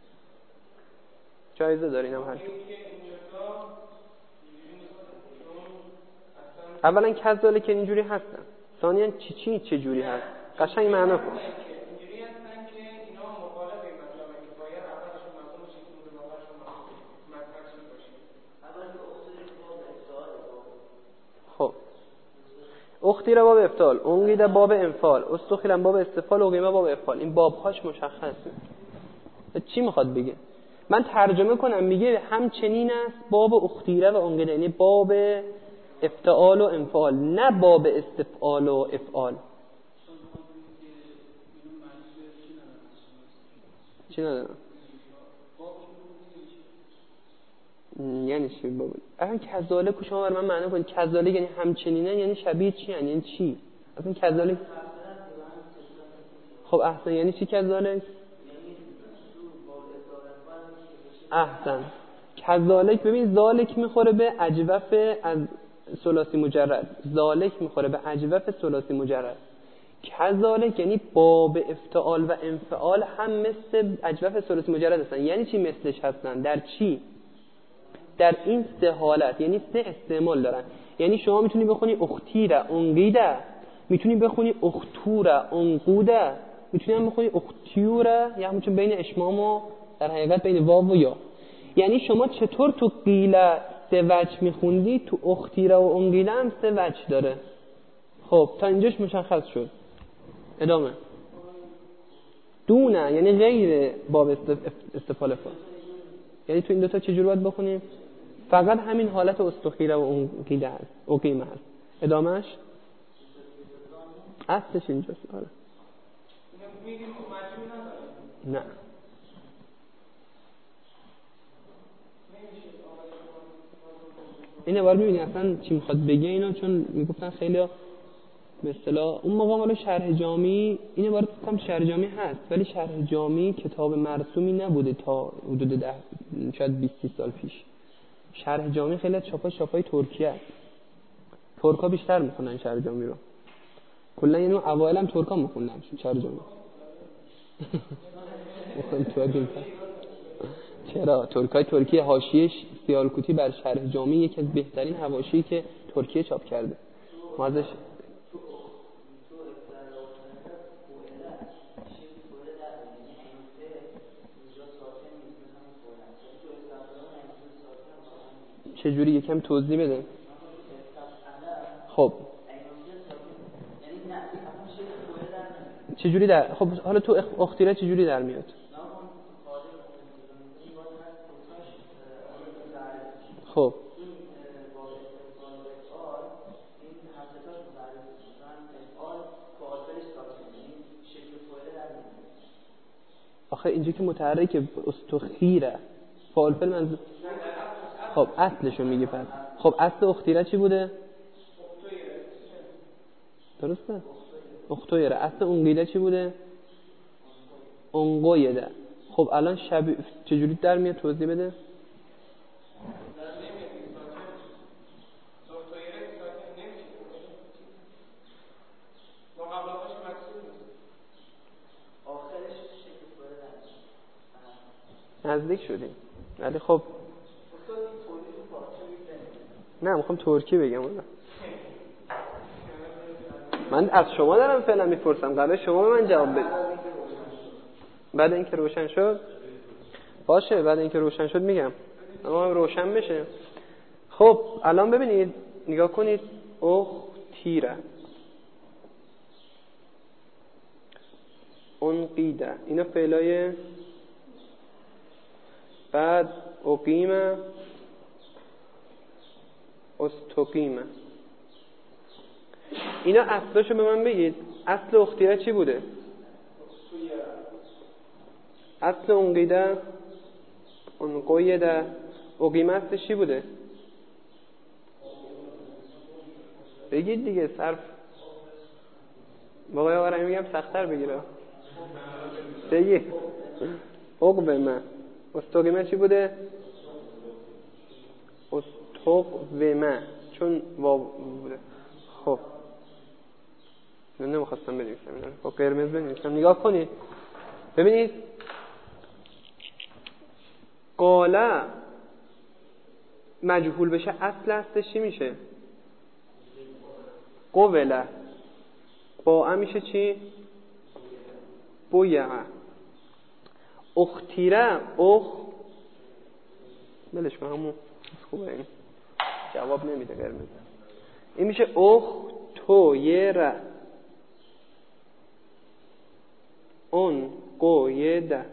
جایزه داره اینم هر اولا کذالک اینجوری هستن، ثانیاً چه جوری هست؟ قشنگ معنا کن. خب اختیره باب افتعال، انقیده باب انفعال، استخیرم باب استفعال، اقیمه باب افعال. این بابهاش مشخصه. چی میخواد بگه؟ من ترجمه کنم، میگه همچنین است باب اختیره و انقیده، یعنی باب افتعال و انفعال، نه باب استفعال و افعال. چی ندارم؟ یعنی چی بابا؟ اصلا کذالک شما بر من معنی کنید. کذالک یعنی همچنینه، یعنی شبیه چی یعنی چی؟ اصلا کذالک خب احسن یعنی چی کذالک؟ احسن. کذالک ببین ذالک میخوره به اجوف از ثلاثی مجرد، ذالک میخوره به اجوف ثلاثی مجرد. کذالک یعنی باب افتعال و انفعال هم مثل اجوف ثلاثی مجرد هستن. یعنی چی مثلش هستن؟ در چی؟ در این سه حالت، یعنی سه استعمال دارن. یعنی شما میتونی بخونی اختیره انقیده، میتونی بخونی اختوره انقوده، میتونی هم بخونی اختیوره، یا همون بین اشمام و در حقیقت بین واو و یا. یعنی شما چطور تو قیله سه وجه میخوندی، تو اختیره و انقیده هم سه وجه داره. خب تا اینجاش مشخص شد. ادامه. دونه یعنی غیر باب استفعال فاعل، یعنی تو این دوتا چجور باید بخونیم؟ فقط همین حالت استخیره و انقیده هست، اقیمه هست. ادامهش اصلش اینجاست. آره نه این عبارت میبینی اصلا چی میخواد بگه اینا، چون میگفتن خیلی به اصطلاح اون موقع مال شرح جامی، این عبارت هم شرح جامی هست ولی شرح جامی کتاب مرسومی نبوده تا حدود 10 شاید 20 سال پیش. شرح جامی خیلی از چاپای ترکیه است. ترکا بیشتر میخونن شرح جامی رو. کلا اینو اوایل هم ترکا میخونن شرح جامی. چرا؟ ترکای ترکیه حاشیه سیالکوتی بر شرح جامی یکی از بهترین حواشی که ترکیه چاپ کرده. ما ازش چجوری یکم توضیح بده. خب چجوری در خب حالا تو اختیره چجوری در میاد؟ خب آخه اینجا که متحرک استخیره فاعل فعل منظور. خب اصلشو میگی پس. خب اصل اختیره چی بوده؟ درسته؟ اختیره. اصل انقیده چی بوده؟ انقیده. خب الان چجوری در میاد توضیح بده؟ نزدیک شدیم. ولی خب نه میخوام ترکی بگم. من از شما دارم فعلا میپرسم، قراره شما به من جواب بدید. بعد اینکه روشن شد باشه، بعد اینکه روشن شد میگم، اما روشن بشه. خب الان ببینید، نگاه کنید. اختیره، انقیده، اینا فعلای. بعد اقیمه، استقیمه. اینا اصلشو به من بگید. اصل اختیره چی بوده؟ اصل انقیده، انقیده، اقیمه اصلش چی بوده؟ بگید دیگه. صرف بابای آقا رحمی میگم سخت‌تر بگیره. بگید. اقومه. استقیمه چی بوده؟ استقومه، چون واو بوده. خب من نمیخواستم بنویسم اینا رو، با قرمز بنویسم. نگاه کنید ببینید. قاله مجهول بشه اصل هستش چی میشه؟ قوله. باء میشه چی؟ بویعه. اختیره، بلش کن، همون خوبه. این جواب نمیده قرمز. این میشه اختویره، اون قویده،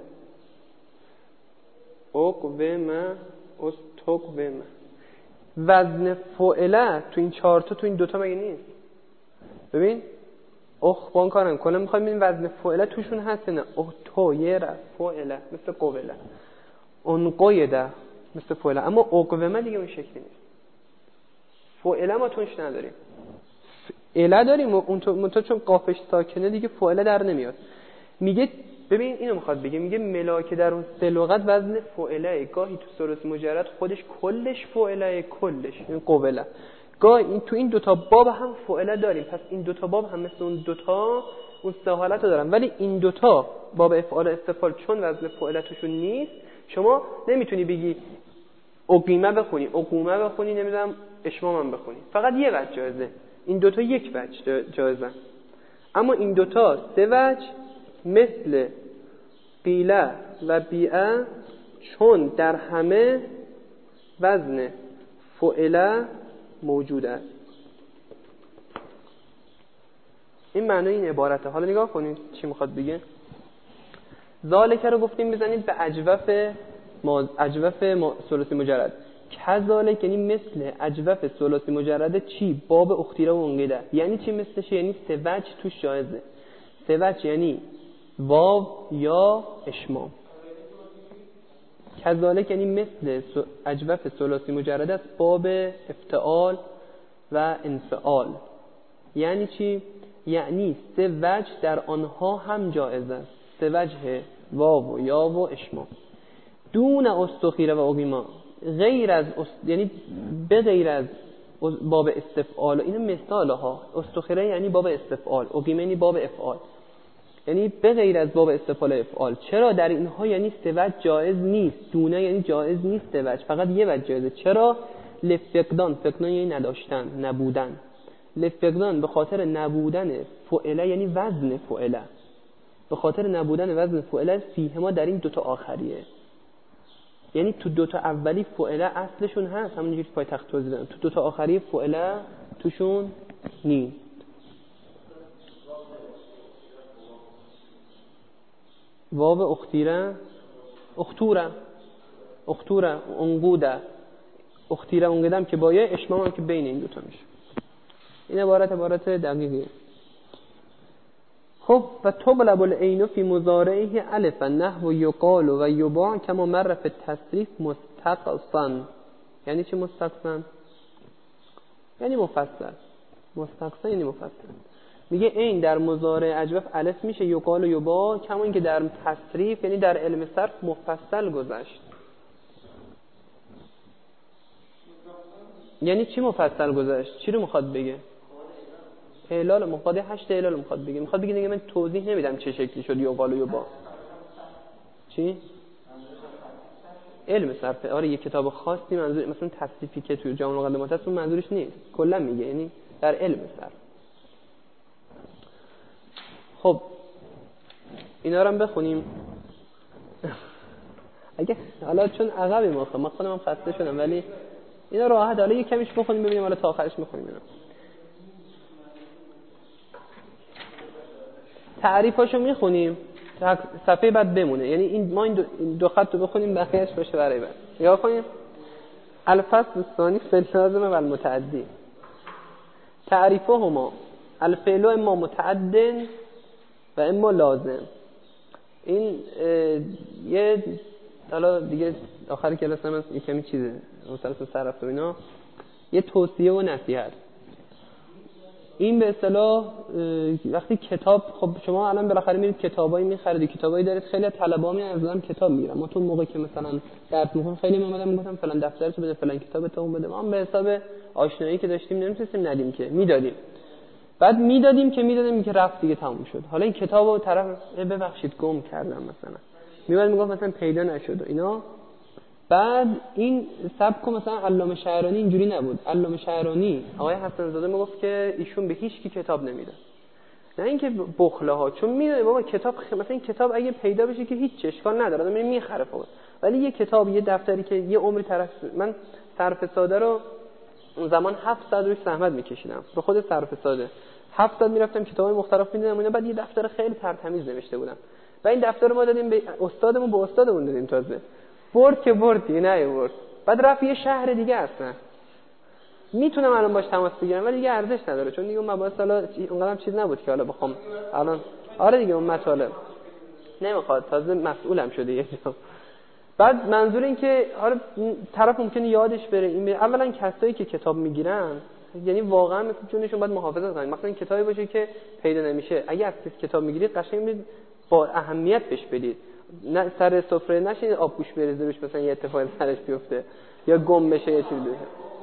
اقومه، استقومه. وزن فعله تو این 4 تا تو این 2 تا مگه نیست؟ ببین بان کارم کلا میخوایم این وزن فعله توشون هست نه؟ اختویره فعله مثل قوله، اون قویده مثل فعله. اما اقومه دیگه اون شکلی نیست. فعله ما توش نداریم، فعله داریم اون تو چون قافش ساکنه دیگه فعله در نمیاد. میگه ببین اینو میخواد بگه، میگه ملاکه در اون 3 لغت وزن فعله، گاهی تو ثلاثی مجرد خودش کلش فعله، کلش این قوله، گاهی این تو این 2 تا باب هم فعله داریم. پس این 2 تا باب هم مثل اون 2 تا اون 3 حالت رو دارن. ولی این 2 تا باب افعال استفعال چون وزن فعله توشون نیست، شما نمیتونی بگی اقیمه بخونی، اقومه بخونی، نمیدونم اشمام هم بخونی. فقط یه وجه جایزه. این 2 تا یک وجه جایزه. اما این 2 تا 3 وجه مثل قیله و بیعه چون در همه وزن فعله موجود است. این معنی این عبارته. حالا نگاه کنید چی میخواد بگه. ذالک رو گفتیم بزنید به اجوف ثلاثی مجرد. کذالک یعنی مثل اجوف ثلاثی مجرد چی؟ باب اختیره و انقیده. یعنی چی مثلش؟ یعنی 3 وجه توش جایزه. 3 وجه یعنی واو یا اشمام. کذالک یعنی مثل اجوف ثلاثی مجرد است باب افتعال و انفعال. یعنی چی؟ یعنی 3 وجه در آنها هم جایز است. 3 وجه واو و یا و اشمام. دون استخیره و اقیما، غیر از یعنی به غیر از باب استفعال. اینا مثاله ها. استخیره یعنی باب استفعال، اقیمه یعنی باب افعال، یعنی به غیر از باب استفعال افعال. چرا در اینها یعنی 3 وجه جایز نیست؟ دونه یعنی جایز نیست 3 وجه، فقط یه وجه جایزه. چرا؟ لفقدان، فقدان یعنی نداشتن، نبودن. لفقدان به خاطر نبودن فعله یعنی وزن فعله، به خاطر نبودن وزن فعله فیهما در این 2 تا آخریه. یعنی تو 2 تا اولی فعله اصلشون هست، همونجوری که پای تخت توضیح دادم. تو 2 تا آخری فعله توشون نیست. واو اختیره، اختوره، انقوده، اختیره انقدم که با یه اشمام هم که بین این 2 تا میشه. این عبارت دقیقیه. خب و تقلب العین فی مضارعه الف نحو یقال و یباع کما مر فی التصریف مستقصا. یعنی چی مستقصا؟ یعنی مفصل. مستقصا یعنی مفصل. میگه این در مضارع اجوف الف میشه یقال و یباع، کما اینکه در تصریف یعنی در علم صرف مفصل گذشت. یعنی چی مفصل گذشت؟ چی رو میخواد بگه؟ اعلال مقاده 8 اعلال میخواد بگه. میخواد بگه من توضیح نمیدم چه شکلی شد یقال و یباع. چی؟ علم صرف. آره یه کتاب خاصی منظور مثلا تصنیفی که توی جامع مقدمات هست اون منظورش نیست، کلا میگه یعنی در علم صرف. خب اینا رو هم بخونیم. اگه حالا چون عقبی ما خودم خسته شدم ولی اینا راحت حالا یه کمیش بخونیم ببینیم حالا تا آخرش میخونیم اینا. تعریفاشو میخونیم صفحه بعد بمونه، یعنی این ما این دو خط رو بخونیم بقیه‌اش باشه برای بعد. نگاه کنیم. الفصل الثانی فی اللازم و المتعدی. تعریفهما الفعل اما متعد و اما لازم. این یه حالا دیگه آخر کلاس هم یه کمی چیزه مثلا صرف و اینا یه توصیه و نصیحت. این به اصطلاح وقتی کتاب، خب شما الان بالاخره میرید کتابایی میخرید، کتابایی دارید، خیلی طلبه‌ها میان کتاب میگیرن. ما تو موقعی که مثلا درس میخونیم خیلی اومدن میگفتن فلان دفترتو بده، فلان کتابتو اون بده. ما به حساب آشنایی که داشتیم نمیتونستیم ندیم که میدادیم. بعد میدادیم که رفت دیگه تموم شد. حالا این کتابو طرف ببخشید گم کردم مثلا میومد میگفت مثلا پیدا نشد و اینا. بعد این سبک مثلا علامه شعرانی اینجوری نبود. علامه شعرانی آقای حسن زاده میگفت که ایشون به هیچ کی کتاب نمیده، نه اینکه بخله ها، چون میدونه بابا کتاب مثلا این کتاب اگه پیدا بشه که هیچ اشکال نداره آدم میخره فقط. ولی یه کتاب یه دفتری که یه عمری طرف، من صرف ساده رو اون زمان 700 روش زحمت میکشیدم به خود صرف ساده، 700 میرفتم کتابای مختلف میدیدم اینا. بعد یه دفتر خیلی ترتمیز نوشته بودم و این دفتر رو ما دادیم به استادمون، به استادمون دادیم، تازه برد که بردی نه برد. بعد رفت یه شهر دیگه اصلا. میتونم الان باش تماس بگیرم ولی دیگه ارزش نداره چون دیگه اون مباحث حالا اونقدرم چیز نبود که حالا بخوام الان. آره دیگه اون مطالب نمیخواد، تازه مسئولم شده یه جا. بعد منظور این که حالا طرف ممکنه یادش بره. این اولا کسایی که کتاب میگیرن یعنی واقعا مثل جونشون باید محافظت کنن. مثلا کتابی باشه که پیدا نمیشه، اگه از کتاب میگیرید قشنگ با اهمیت بهش بدید، نه سر سفره نشین آب گوش بریزه روش مثلا یه اتفاقی سرش بیفته یا گم بشه یه چیزی بشه.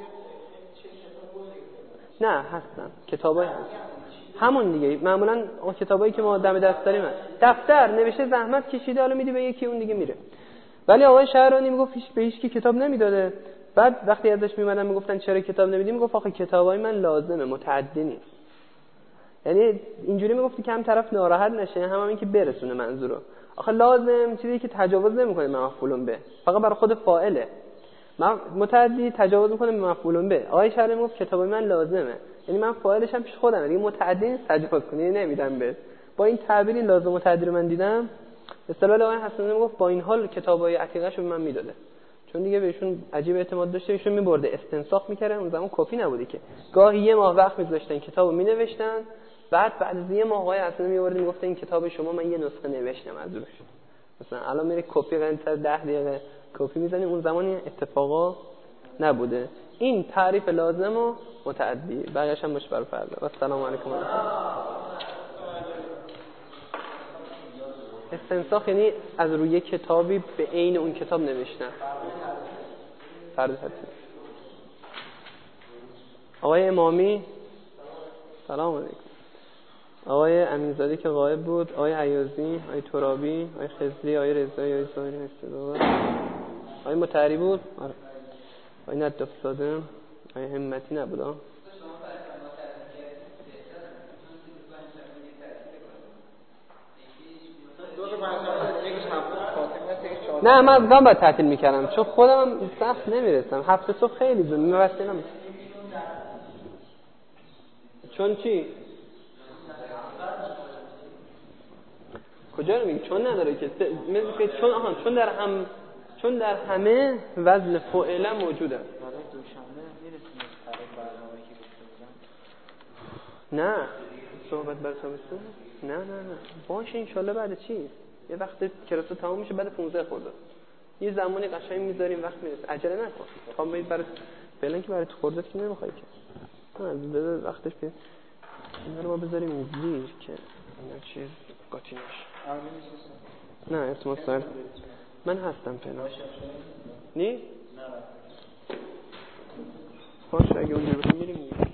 نه هستن کتابای هستن همون دیگه، معمولا اون کتابایی که ما دم دست داریم دفتر نوشته زحمت کشیده حالا میدی به یکی اون دیگه میره. ولی آقای شهرانی میگفت به هیچ کی کتاب نمیداده. بعد وقتی ازش میمدن میگفتن چرا کتاب نمیدی، میگفت آخه کتابای من لازمه، متعدی نیست. یعنی اینجوری میگفت که هم طرف ناراحت نشه هم این که برسونه منظورو. آخه لازم چیزی که تجاوز نمیکنه به مفعول به، فقط برای خود فاعله. متعدی تجاوز میکنه به مفعول به. آقای شهرانی میگفت کتابای من لازمه، یعنی من فاعلش هم پیش خودم دیگه، متعدی نیست تجاوز کنی نمیدم به. با این تعبیری لازم متعدی رو من دیدم. اصطلاح آقای حسنی میگفت با این حال کتابای عتیقه‌شو به من میداده، چون دیگه بهشون عجیب اعتماد داشته، ایشون میبرده استنساخ میکردن. اون زمان کپی نبوده که، گاهی یه ماه وقت میذاشتن کتابو مینوشتن، بعد از یه ماه آقای حسنی میورد میگفت این کتاب شما من یه نسخه نوشتم از روش. مثلا الان میری کپی قنتر 10 دقیقه کپی میزنی، اون زمان این اتفاقا نبوده. این تعریف لازم و متعدی بقیه‌اش هم مشبر فردا. و السلام علیکم و رحمت الله. استنساخ یعنی از روی کتابی به عین اون کتاب نوشتن. فرض حدیث. آقای امامی سلام علیکم. آقای امینزاده که غایب بود، آقای عیاضی، آقای ترابی، آقای خضری، آقای رضایی، آقای زاهری استدلال، آقای مطهری بود، آره. آقای ندف زاده، آقای همتی نبود. نه من باید تعطیل میکردم چون خودم سخت نمیرسم، هفته صبح خیلی زود میرسم. چون چی؟ کجا رو میگی؟ چون نداره که مثل که چون در همه وزن فعلا موجود است. نه صحبت بر تابستون؟ نه باشه انشالله. بعد چی؟ یه وقت کلاس تمام میشه بعد 15 خورده یه زمانی قشنگ میذاریم وقت میرسه. عجله نکن. خواهم بگید برای فعلا که برای تو خورده که نمیخوای که بذار وقتش بیاد. اینا رو ما بذاریم زیر که اینا چیز قاطی نشه. نه ارتماس سر من هستم فعلا. نی؟ باشه اگه اونجا بخوام میریم